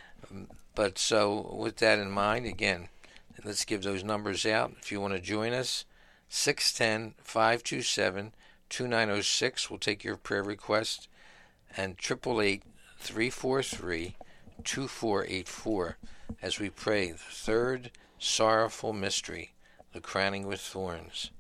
But so with that in mind, again, let's give those numbers out. If you want to join us, six one zero, five two seven, two nine zero six. We'll take your prayer request, and eight eight eight, three four three, two four eight four as we pray the third sorrowful mystery, the crowning with thorns.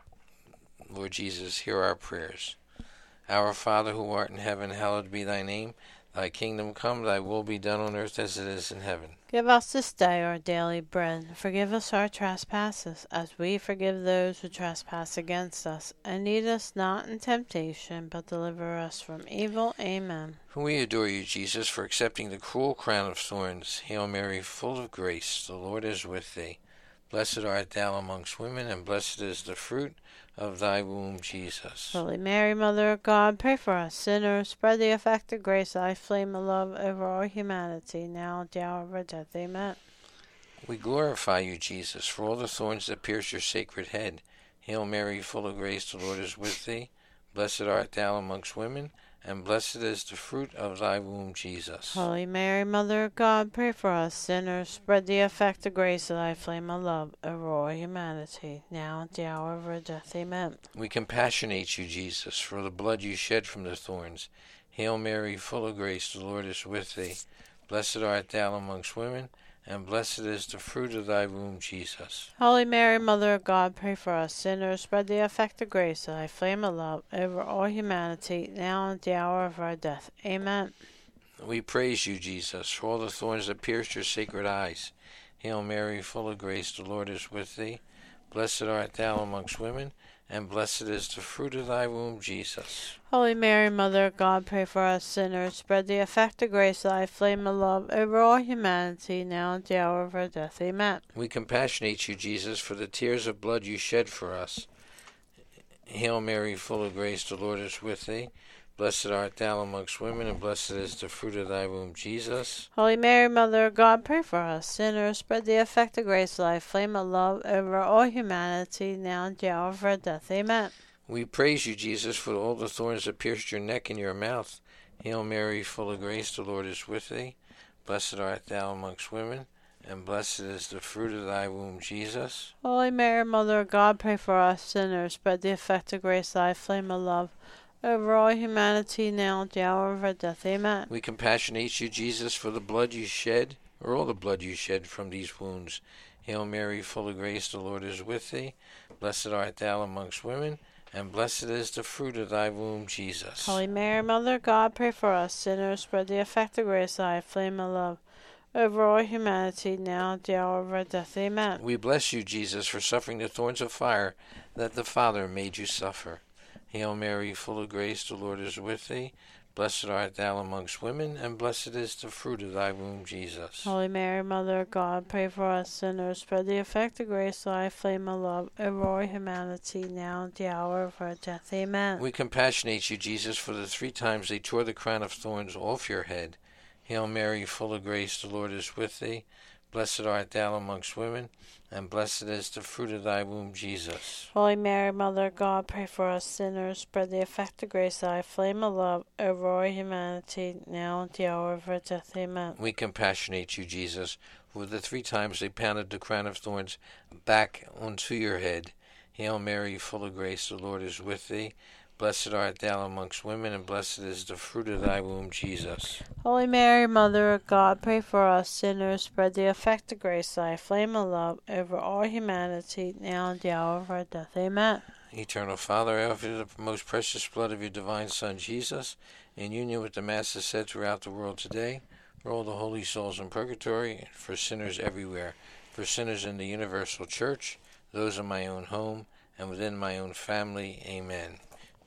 Lord Jesus, hear our prayers. Our Father, who art in heaven, hallowed be thy name. Thy kingdom come, thy will be done on earth as it is in heaven. Give us this day our daily bread. Forgive us our trespasses, as we forgive those who trespass against us. And lead us not in temptation, but deliver us from evil. Amen. We adore you, Jesus, for accepting the cruel crown of thorns. Hail Mary, full of grace, the Lord is with thee. Blessed art thou amongst women, and blessed is the fruit of thy womb, Jesus. Holy Mary, Mother of God, pray for us sinners. Spread the effective grace, thy flame of love, over all humanity, now at the hour of our death. Amen. We glorify you, Jesus, for all the thorns that pierce your sacred head. Hail Mary, full of grace, the Lord is with thee. Blessed art thou amongst women, and blessed is the fruit of thy womb, Jesus. Holy Mary, Mother of God, pray for us sinners. Spread the effective grace of thy flame of love over all humanity, now at the hour of our death. Amen. We compassionate you, Jesus, for the blood you shed from the thorns. Hail Mary, full of grace, the Lord is with thee. Blessed art thou amongst women, and blessed is the fruit of thy womb, Jesus. Holy Mary, Mother of God, pray for us sinners. Spread the effective grace of thy flame of love over all humanity, now and at the hour of our death. Amen. We praise you, Jesus, for all the thorns that pierced your sacred eyes. Hail Mary, full of grace, the Lord is with thee. Blessed art thou amongst women, and blessed is the fruit of thy womb, Jesus. Holy Mary, Mother of God, pray for us sinners. Spread the effective grace of thy flame of love over all humanity, now at the hour of our death. Amen. We compassionate you, Jesus, for the tears of blood you shed for us. Hail Mary, full of grace, the Lord is with thee. Blessed art thou amongst women, and blessed is the fruit of thy womb, Jesus. Holy Mary, Mother of God, pray for us sinners. Spread the effective grace of thy flame of love over all humanity, now at the hour of our death. Amen. We praise you, Jesus, for all the thorns that pierced your neck and your mouth. Hail Mary, full of grace, the Lord is with thee. Blessed art thou amongst women, and blessed is the fruit of thy womb, Jesus. Holy Mary, Mother of God, pray for us sinners. Spread the effective grace of thy flame of love over all humanity, now at the hour of our death. Amen. We compassionate you, Jesus, for the blood you shed, or all the blood you shed from these wounds. Hail Mary, full of grace, the Lord is with thee. Blessed art thou amongst women, and blessed is the fruit of thy womb, Jesus. Holy Mary, Mother of God, pray for us sinners. Spread the effective grace of thy flame of love over all humanity, now at the hour of our death. Amen. We bless you, Jesus, for suffering the thorns of fire that the Father made you suffer. Hail Mary, full of grace, the Lord is with thee. Blessed art thou amongst women, and blessed is the fruit of thy womb, Jesus. Holy Mary, Mother of God, pray for us sinners. Spread the effective grace of thy flame of love over all humanity, now at the hour of our death. Amen. We compassionate you, Jesus, for the three times they tore the crown of thorns off your head. Hail Mary, full of grace, the Lord is with thee. Blessed art thou amongst women, and blessed is the fruit of thy womb, Jesus. Holy Mary, Mother of God, pray for us sinners. Spread the effective grace of thy flame of love over all humanity, now at the hour of our death. Amen. We compassionate you, Jesus, for the three times they pounded the crown of thorns back onto your head. Hail Mary, full of grace, the Lord is with thee. Blessed art thou amongst women, and blessed is the fruit of thy womb, Jesus. Holy Mary, Mother of God, pray for us sinners. Spread the effective grace of thy flame of love over all humanity, now and the hour of our death. Amen. Eternal Father, I offer you the most precious blood of your divine Son, Jesus, in union with the Masses said throughout the world today, for all the holy souls in purgatory, for sinners everywhere, for sinners in the universal church, those in my own home, and within my own family. Amen.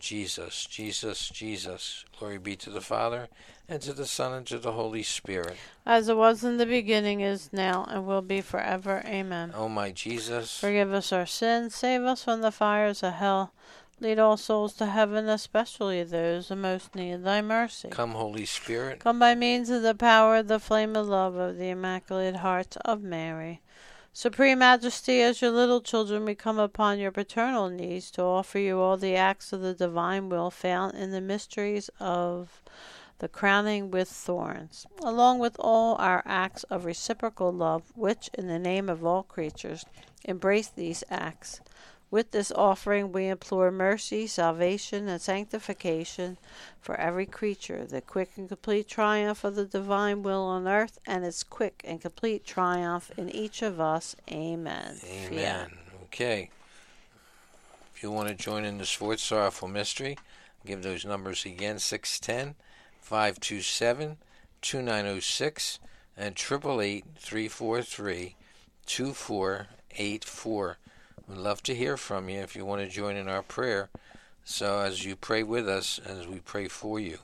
Jesus, Jesus, Jesus. Glory be to the Father, and to the Son, and to the Holy Spirit. As it was in the beginning, is now, and will be forever. Amen. O my Jesus, forgive us our sins, save us from the fires of hell. Lead all souls to heaven, especially those who most need thy mercy. come, Holy Spirit. Come by means of the power of the flame of love of the Immaculate Heart of Mary. Supreme Majesty, as your little children, we come upon your paternal knees to offer you all the acts of the divine will found in the mysteries of the crowning with thorns, along with all our acts of reciprocal love, which, in the name of all creatures, embrace these acts. With this offering we implore mercy, salvation, and sanctification for every creature, the quick and complete triumph of the divine will on earth, and its quick and complete triumph in each of us. Amen. Amen. Yeah. Okay. If you want to join in this fourth sorrowful mystery, give those numbers again, six one zero, five two seven, two nine zero six and eight eight eight, three four three, two four eight four. We'd love to hear from you if you want to join in our prayer. So as you pray with us, as we pray for you.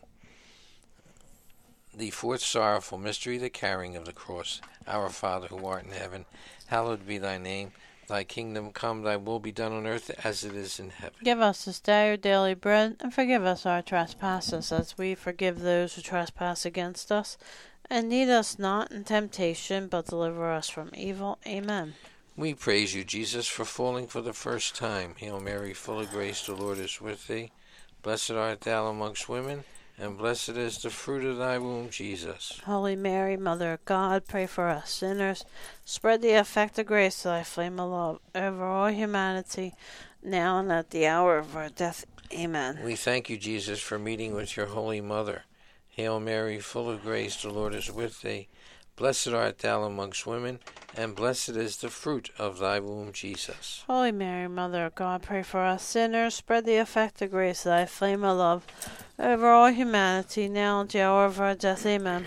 The fourth sorrowful mystery, the carrying of the cross. Our Father who art in heaven, hallowed be thy name. Thy kingdom come, thy will be done on earth as it is in heaven. Give us this day our daily bread, and forgive us our trespasses, as we forgive those who trespass against us. And lead us not in temptation, but deliver us from evil. Amen. We praise you, Jesus, for falling for the first time. Hail Mary, full of grace, the Lord is with thee. Blessed art thou amongst women, and blessed is the fruit of thy womb, Jesus. Holy Mary, Mother of God, pray for us sinners. Spread the effective grace of thy flame of love over all humanity, now and at the hour of our death. Amen. We thank you, Jesus, for meeting with your Holy Mother. Hail Mary, full of grace, the Lord is with thee. Blessed art thou amongst women, and blessed is the fruit of thy womb, Jesus. Holy Mary, Mother of God, pray for us sinners. Spread the effective grace of thy flame of love over all humanity, now and at the hour of our death. Amen.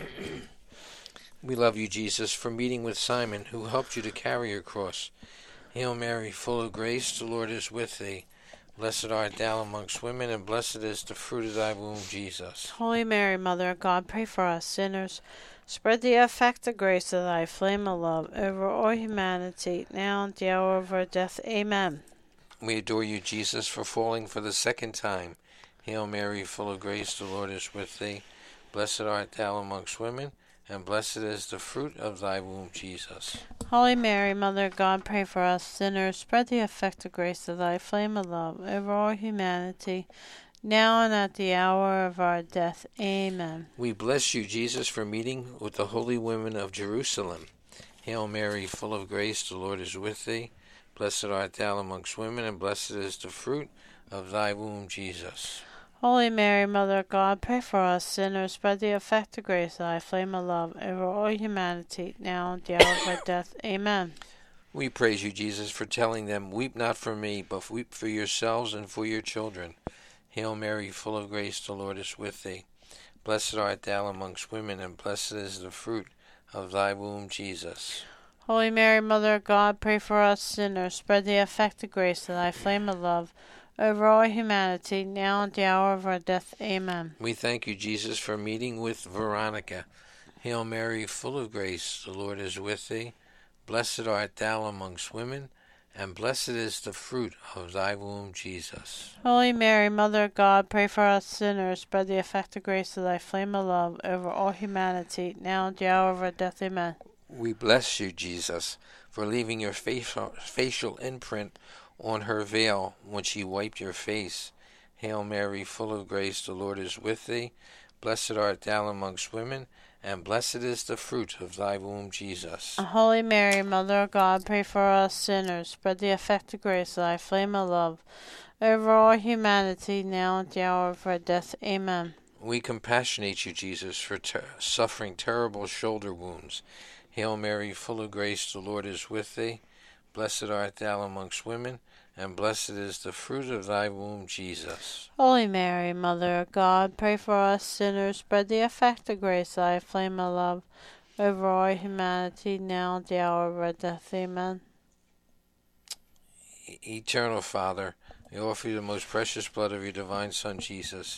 We love you, Jesus, for meeting with Simon, who helped you to carry your cross. Hail Mary, full of grace, the Lord is with thee. Blessed art thou amongst women, and blessed is the fruit of thy womb, Jesus. Holy Mary, Mother of God, pray for us sinners. Spread the effective grace of thy flame of love over all humanity, now and at the hour of our death. Amen. We adore you, Jesus, for falling for the second time. Hail Mary, full of grace, the Lord is with thee. Blessed art thou amongst women, and blessed is the fruit of thy womb, Jesus. Holy Mary, Mother of God, pray for us sinners. Spread the effective grace of thy flame of love over all humanity, now and at the hour of our death. Amen. We bless you, Jesus, for meeting with the holy women of Jerusalem. Hail Mary, full of grace, the Lord is with thee. Blessed art thou amongst women, and blessed is the fruit of thy womb, Jesus. Holy Mary, Mother of God, pray for us sinners. Spread the effective grace of thy flame of love over all humanity, now and at the hour of our death. Amen. We praise you, Jesus, for telling them, weep not for me, but weep for yourselves and for your children. Hail Mary, full of grace, the Lord is with thee. Blessed art thou amongst women, and blessed is the fruit of thy womb, Jesus. Holy Mary, Mother of God, pray for us sinners. Spread the effective grace of thy flame of love over all humanity, now and at the hour of our death. Amen. We thank you, Jesus, for meeting with Veronica. Hail Mary, full of grace, the Lord is with thee. Blessed art thou amongst women, and blessed is the fruit of thy womb, Jesus. Holy Mary, Mother of God, pray for us sinners. Spread the effective grace of thy flame of love over all humanity, now and at the hour of our death. Amen. We bless you, Jesus, for leaving your facial, facial imprint on her veil when she wiped your face. Hail Mary, full of grace, the Lord is with thee. Blessed art thou amongst women, and blessed is the fruit of thy womb, Jesus. Holy Mary, Mother of God, pray for us sinners. Spread the effective grace of thy flame of love over all humanity, now and at the hour of our death. Amen. We compassionate you, Jesus, for ter- suffering terrible shoulder wounds. Hail Mary, full of grace, the Lord is with thee. Blessed art thou amongst women, and blessed is the fruit of thy womb, Jesus. Holy Mary, Mother of God, pray for us sinners. Spread the effective grace of thy flame of love over all humanity, now at the hour of our death. Amen. Eternal Father, We offer you the most precious blood of your divine Son, Jesus.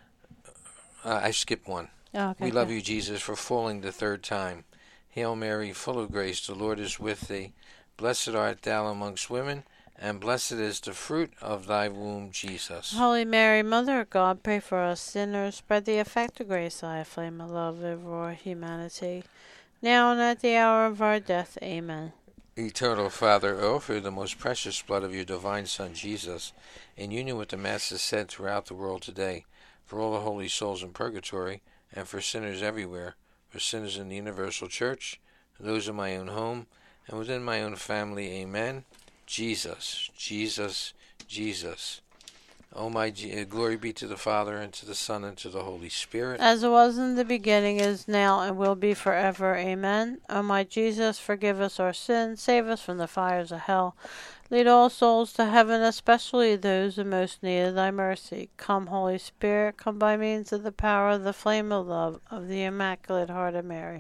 Uh, I skipped one. Oh, okay, we love okay. you, Jesus, for falling the third time. Hail Mary, full of grace, the Lord is with thee. Blessed art thou amongst women, and blessed is the fruit of thy womb, Jesus. Holy Mary, Mother of God, pray for us sinners. Spread the effective grace, thy flame of love over all humanity, now and at the hour of our death. Amen. Eternal Father, I offer you the most precious blood of your divine Son, Jesus, in union with the masses said throughout the world today, for all the holy souls in purgatory, and for sinners everywhere, for sinners in the universal church, those in my own home, and within my own family. Amen. Jesus, Jesus, Jesus. Oh my, G- glory be to the Father, and to the Son, and to the Holy Spirit. As it was in the beginning, is now, and will be forever. Amen. O my Jesus, forgive us our sins, save us from the fires of hell. Lead all souls to heaven, especially those in most need of thy mercy. Come, Holy Spirit, come by means of the power of the flame of love of the Immaculate Heart of Mary.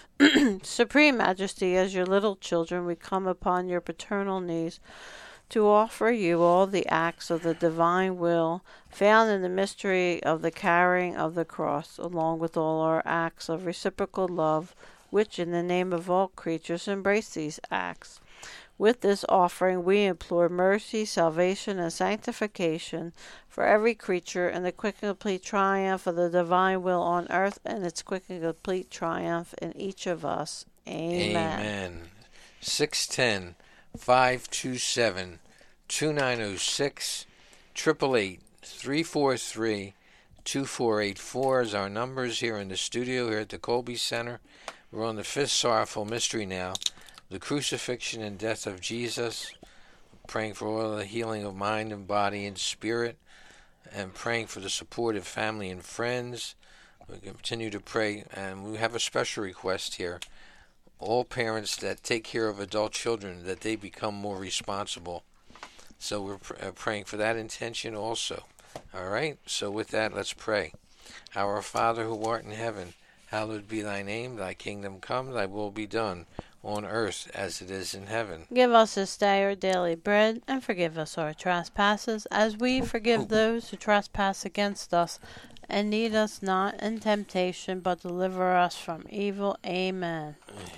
Supreme Majesty, as your little children, we come upon your paternal knees to offer you all the acts of the divine will found in the mystery of the carrying of the cross, along with all our acts of reciprocal love, which in the name of all creatures embrace these acts. With this offering we implore mercy, salvation, and sanctification for every creature, and the quick and complete triumph of the divine will on earth, and its quick and complete triumph in each of us. Amen. Amen. six ten, five two seven, two nine zero six, eight eight eight, three four three, two four eight four is our numbers here in the studio here at the Colby Center. We're on the fifth sorrowful mystery now, the crucifixion and death of Jesus, praying for all the healing of mind and body and spirit, and praying for the support of family and friends. We continue to pray, and we have a special request here. All parents that take care of adult children, that they become more responsible. So we're pr- uh, praying for that intention also. All right? So with that, let's pray. Our Father who art in heaven, hallowed be thy name. Thy kingdom come, thy will be done, on earth as it is in heaven. Give us this day our daily bread, and forgive us our trespasses, as we forgive those who trespass against us. And lead us not in temptation, but deliver us from evil. Amen.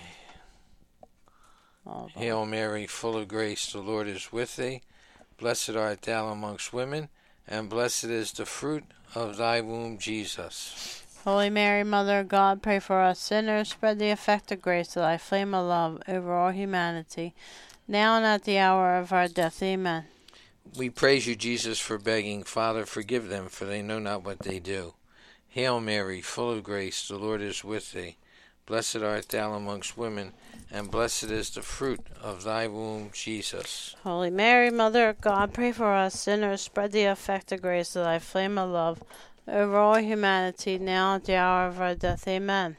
Hail Mary, full of grace, the Lord is with thee. Blessed art thou amongst women, and blessed is the fruit of thy womb, Jesus. Holy Mary, Mother of God, pray for us sinners. Spread the effective grace of thy flame of love over all humanity, now and at the hour of our death. Amen. We praise you, Jesus, for begging, Father, forgive them, for they know not what they do. Hail Mary, full of grace, the Lord is with thee. Blessed art thou amongst women, and blessed is the fruit of thy womb, Jesus. Holy Mary, Mother of God, pray for us sinners. Spread the effective grace of thy flame of love over all humanity, now at the hour of our death. Amen.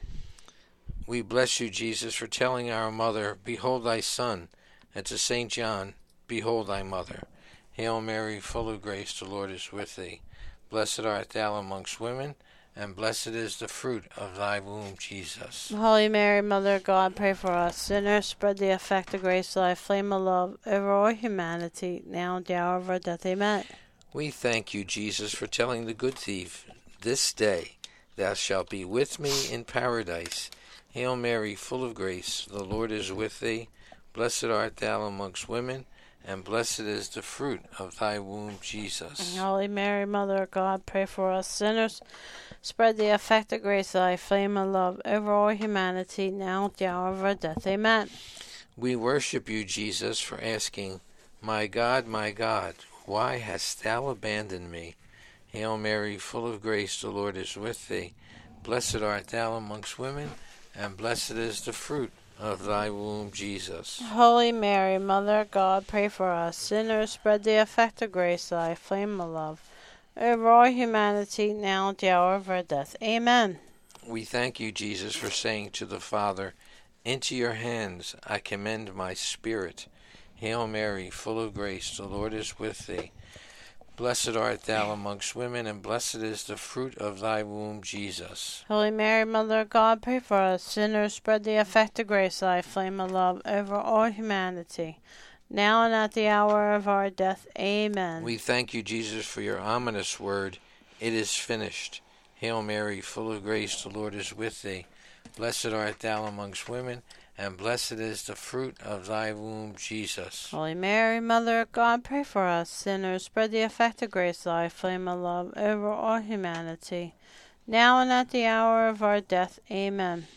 We bless you, Jesus, for telling our mother, behold thy son, and to Saint John, behold thy mother. Hail Mary, full of grace, the Lord is with thee. Blessed art thou amongst women, and blessed is the fruit of thy womb, Jesus. Holy Mary, Mother of God, pray for us sinners. Spread the effective grace of thy flame of love over all humanity, now at the hour of our death. Amen. We thank you, Jesus, for telling the good thief, this day thou shalt be with me in paradise. Hail Mary, full of grace, the Lord is with thee. Blessed art thou amongst women, and blessed is the fruit of thy womb, Jesus. Holy Mary, Mother of God, pray for us sinners. Spread the effective grace of thy flame of love over all humanity, now at the hour of our death. Amen. We worship you, Jesus, for asking, my God, my God, why hast thou abandoned me? Hail Mary, full of grace, the Lord is with thee. Blessed art thou amongst women, and blessed is the fruit of thy womb, Jesus. Holy Mary, Mother of God, pray for us sinners. Spread the effective grace of thy flame of love over all humanity, now at the hour of our death. Amen. We thank you, Jesus, for saying to the Father, into your hands I commend my spirit. Hail Mary, full of grace, the Lord is with thee. Blessed art thou amongst women, and blessed is the fruit of thy womb, Jesus. Holy Mary, Mother of God, pray for us sinners. Spread the effective grace of thy flame of love over all humanity, now and at the hour of our death. Amen. We thank you, Jesus, for your ominous word. It is finished. Hail Mary, full of grace, the Lord is with thee. Blessed art thou amongst women, and blessed is the fruit of thy womb, Jesus. Holy Mary, Mother of God, pray for us sinners. Spread the effective grace, thy flame of love, over all humanity, now and at the hour of our death. Amen.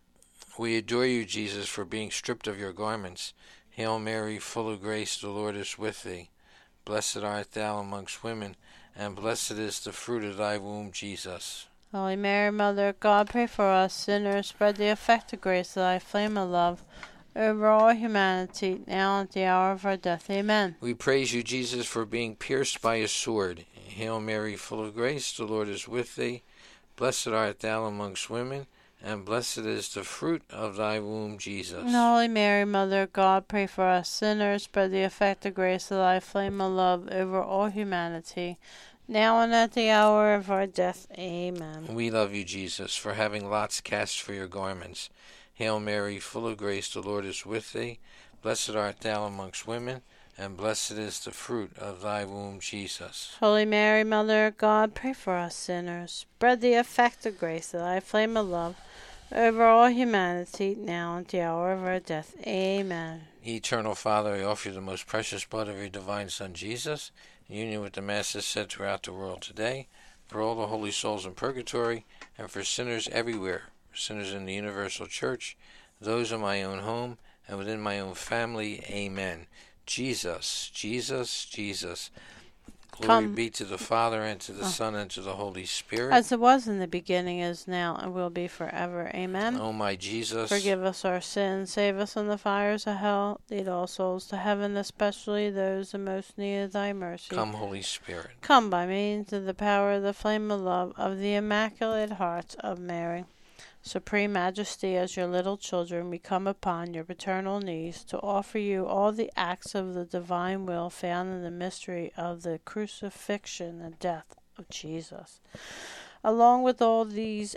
We adore you, Jesus, for being stripped of your garments. Hail Mary, full of grace, the Lord is with thee. Blessed art thou amongst women, and blessed is the fruit of thy womb, Jesus. Holy Mary, Mother of God, pray for us sinners. Spread the effective grace, thy flame of love, over all humanity, now and at the hour of our death. Amen. We praise you, Jesus, for being pierced by a sword. Hail Mary, full of grace, the Lord is with thee. Blessed art thou amongst women, and blessed is the fruit of thy womb, Jesus. Holy Mary, Mother of God, pray for us sinners. Spread the effective grace of thy flame of love over all humanity, now and at the hour of our death. Amen. We love you, Jesus, for having lots cast for your garments. Hail Mary, full of grace, the Lord is with thee. Blessed art thou amongst women, and blessed is the fruit of thy womb, Jesus. Holy Mary, Mother of God, pray for us sinners. Spread the effective grace of thy flame of love over all humanity, now and at the hour of our death. Amen. Eternal Father, I offer you the most precious blood of your divine Son, Jesus, in union with the Masses said throughout the world today, for all the holy souls in purgatory, and for sinners everywhere, for sinners in the universal church, those in my own home, and within my own family. Amen. Jesus, Jesus, Jesus. Glory Come. be to the Father, and to the Oh. Son, and to the Holy Spirit. As it was in the beginning, is now, and will be forever. Amen. O my Jesus, Forgive us our sins, save us from the fires of hell, lead all souls to heaven, especially those in most need of thy mercy. come, Holy Spirit. Come by means of the power of the flame of love of the Immaculate Heart of Mary. Supreme Majesty, as your little children, we come upon your paternal knees to offer you all the acts of the divine will found in the mystery of the crucifixion and death of Jesus. Along with all these,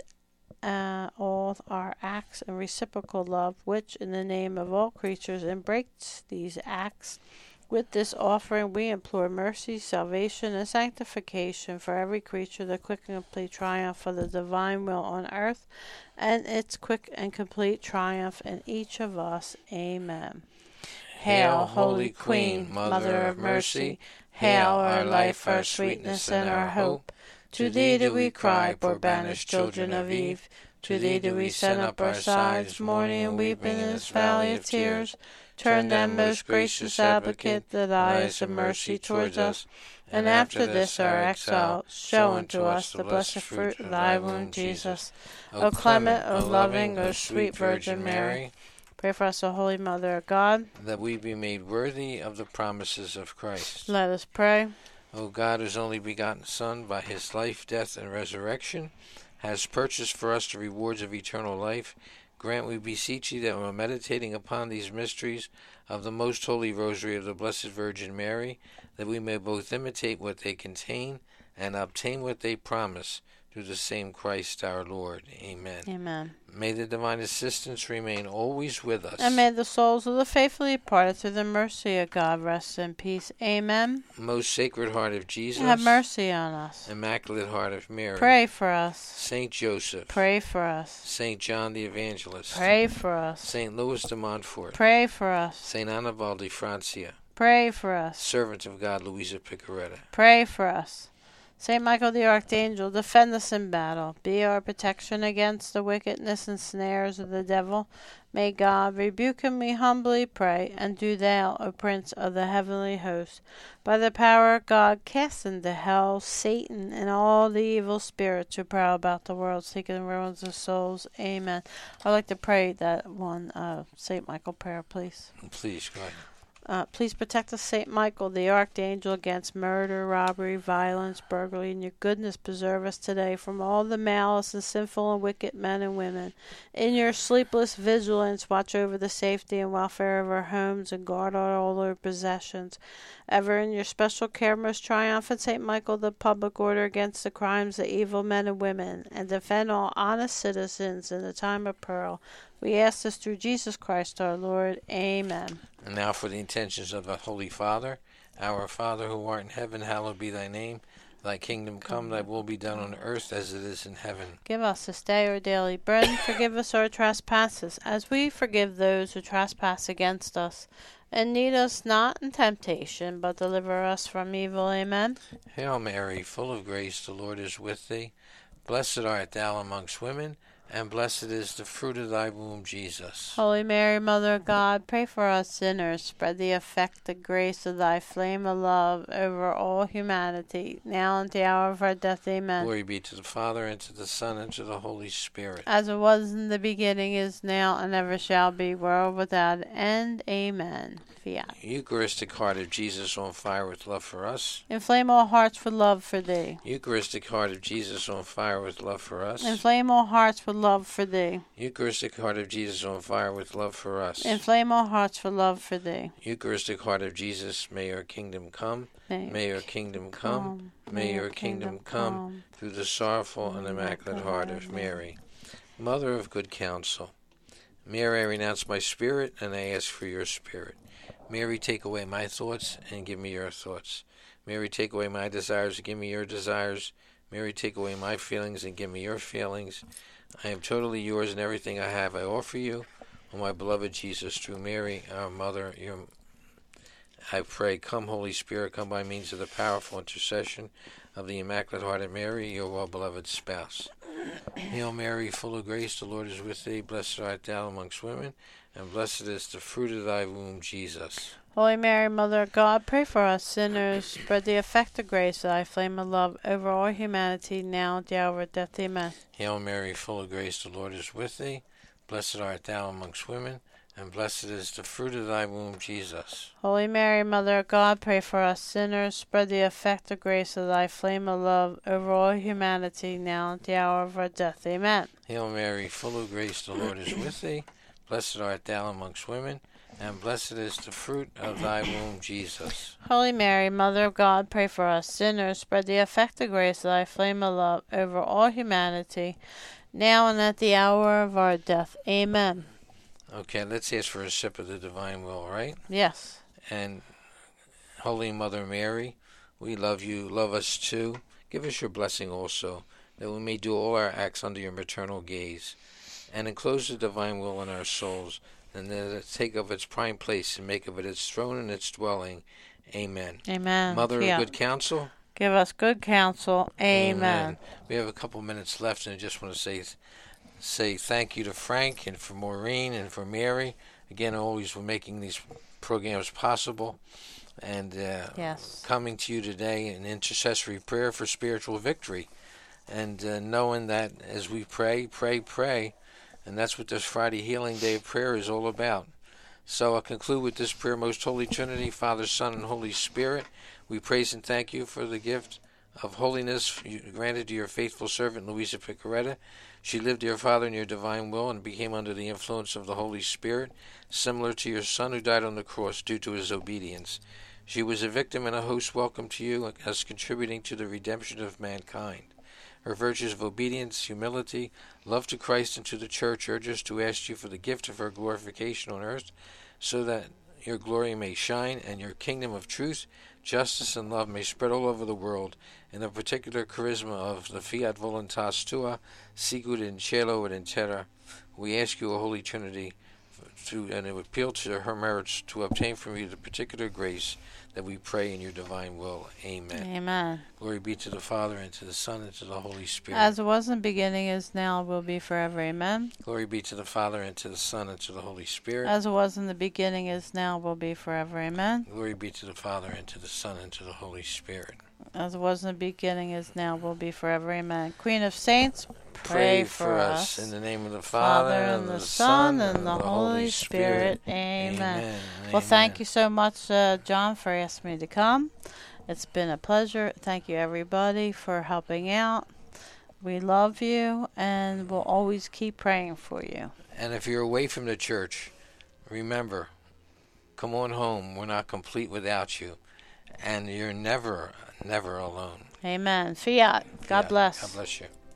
uh, all our acts and reciprocal love, which in the name of all creatures embrace these acts, with this offering we implore mercy, salvation, and sanctification for every creature, the quick and complete triumph of the divine will on earth, and its quick and complete triumph in each of us. Amen. Hail, Holy Queen, Mother of Mercy. Hail, our life, our sweetness, and our hope. To thee do we cry, poor banished children of Eve. To thee do we send up our sighs, mourning and weeping in this valley of tears. Turn then, most gracious Advocate, the eyes of mercy towards us, and after this our exile, show unto us the blessed fruit of thy womb, Jesus. O clement, O loving, O sweet Virgin Mary, pray for us, O Holy Mother of God, that we be made worthy of the promises of Christ. Let us pray. O God, whose only begotten Son, by his life, death, and resurrection, has purchased for us the rewards of eternal life, grant, we beseech thee, that while meditating upon these mysteries of the most holy rosary of the Blessed Virgin Mary, that we may both imitate what they contain and obtain what they promise, through the same Christ our Lord. Amen. Amen. May the divine assistance remain always with us. And may the souls of the faithfully departed through the mercy of God rest in peace. Amen. Most Sacred Heart of Jesus, Have mercy on us. Immaculate Heart of Mary, Pray for us. Saint Joseph, Pray for us. Saint John the Evangelist, Pray for us. Saint Louis de Montfort, Pray for us. Saint Annibal de Francia, Pray for us. Servant of God Louisa Picaretta, Pray for us. Saint Michael the Archangel, defend us in battle. Be our protection against the wickedness and snares of the devil. May God rebuke him, we humbly pray. And do thou, O Prince of the heavenly host, by the power of God, cast into hell Satan and all the evil spirits who prowl about the world, seeking the ruins of souls. Amen. I'd like to pray that one uh, Saint Michael prayer, please. please go ahead. Uh, please protect us, Saint Michael, the Archangel, against murder, robbery, violence, burglary, and your goodness preserve us today from all the malice and sinful and wicked men and women. In your sleepless vigilance, watch over the safety and welfare of our homes and guard all our possessions. Ever in your special care, most triumphant Saint Michael, the public order against the crimes of evil men and women, and defend all honest citizens in the time of peril. We ask this through Jesus Christ our Lord. Amen. And now for the intentions of the Holy Father. Our Father, who art in heaven, hallowed be thy name. Thy kingdom come, thy will be done on earth as it is in heaven. Give us this day our daily bread, and forgive us our trespasses, as we forgive those who trespass against us. And lead us not in temptation, but deliver us from evil. Amen. Hail Mary, full of grace, the Lord is with thee. Blessed art thou amongst women, and blessed is the fruit of thy womb, Jesus. Holy Mary, Mother of God, pray for us sinners. Spread the effective grace of thy flame of love over all humanity, now and at the hour of our death. Amen. Glory be to the Father, and to the Son, and to the Holy Spirit. As it was in the beginning, is now, and ever shall be, world without end. Amen. Fiat. Eucharistic heart of Jesus, on fire with love for us. Inflame all hearts with love for thee. Eucharistic heart of Jesus, on fire with love for us. Inflame all hearts with love for thee. Eucharistic heart of Jesus, on fire with love for us. Inflame all hearts for love for thee. Eucharistic heart of Jesus, may your kingdom come. May, may your kingdom come. come. May your kingdom come, come through the sorrowful and immaculate heart of Mary. Mother of good counsel. Mary, I renounce my spirit, and I ask for your spirit. Mary, take away my thoughts and give me your thoughts. Mary, take away my desires and give me your desires. Mary, take away my feelings and give me your feelings. I am totally yours, and everything I have I offer you. O my beloved Jesus, through Mary, our Mother, your, I pray, come, Holy Spirit, come by means of the powerful intercession of the Immaculate Heart of Mary, your well-beloved spouse. Hail Mary, full of grace, the Lord is with thee. Blessed art thou amongst women, and blessed is the fruit of thy womb, Jesus. Holy Mary, Mother of God, pray for us sinners. Spread the effective grace of thy flame of love over all humanity, now and at the hour of death. Amen. Hail Mary, full of grace, the Lord is with thee. Blessed art thou amongst women, and blessed is the fruit of thy womb, Jesus. Holy Mary, Mother of God, pray for us sinners. Spread the effective grace of thy flame of love over all humanity, now and at the hour of our death. Amen. Hail Mary, full of grace, the Lord is with thee. Blessed art thou amongst women, and blessed is the fruit of thy womb, Jesus. Holy Mary, Mother of God, pray for us sinners. Spread the effective grace of thy flame of love over all humanity, now and at the hour of our death. Amen. Okay, let's ask for a sip of the divine will, right? Yes. And Holy Mother Mary, we love you. Love us too. Give us your blessing also, that we may do all our acts under your maternal gaze, and enclose the divine will in our souls, and let it take of its prime place and make of it its throne and its dwelling. Amen. Amen. Mother yeah. of good counsel, give us good counsel. Amen. Amen. We have a couple minutes left, and I just want to say say thank you to Frank and for Maureen and for Mary. Again, always for making these programs possible. And uh, yes. coming to you today in intercessory prayer for spiritual victory. And uh, knowing that as we pray, pray, pray. And that's what this Friday Healing Day of Prayer is all about. So I'll conclude with this prayer. Most Holy Trinity, Father, Son, and Holy Spirit, we praise and thank you for the gift of holiness you granted to your faithful servant, Louisa Picaretta. She lived, dear Father, in your divine will and became under the influence of the Holy Spirit, similar to your Son who died on the cross due to his obedience. She was a victim and a host welcome to you as contributing to the redemption of mankind. Her virtues of obedience, humility, love to Christ and to the Church urge us to ask you for the gift of her glorification on earth, so that your glory may shine and your kingdom of truth, justice, and love may spread all over the world, in the particular charisma of the Fiat Voluntas Tua, Sicut in Cielo et in Terra. We ask you, O Holy Trinity, to, and appeal to her merits to obtain from you the particular grace that we pray in your divine will. Amen. Amen. Glory be to the Father, and to the Son, and to the Holy Spirit. As it was in the beginning, is now, will be forever. Amen. Glory be to the Father, and to the Son, and to the Holy Spirit. As it was in the beginning, is now, will be forever. Amen. Glory be to the Father, and to the Son, and to the Holy Spirit. As it was in the beginning, is now, will be forever. Amen. Queen of Saints, pray, pray for, for us. us. In the name of the Father, Father and, and the Son, and, and the Holy Spirit. Spirit. Amen. Amen. Well, thank you so much, uh, John, for asking me to come. It's been a pleasure. Thank you, everybody, for helping out. We love you, and we'll always keep praying for you. And if you're away from the church, remember, come on home. We're not complete without you. And you're never, never alone. Amen. Fiat. God Fiat. bless. God bless you.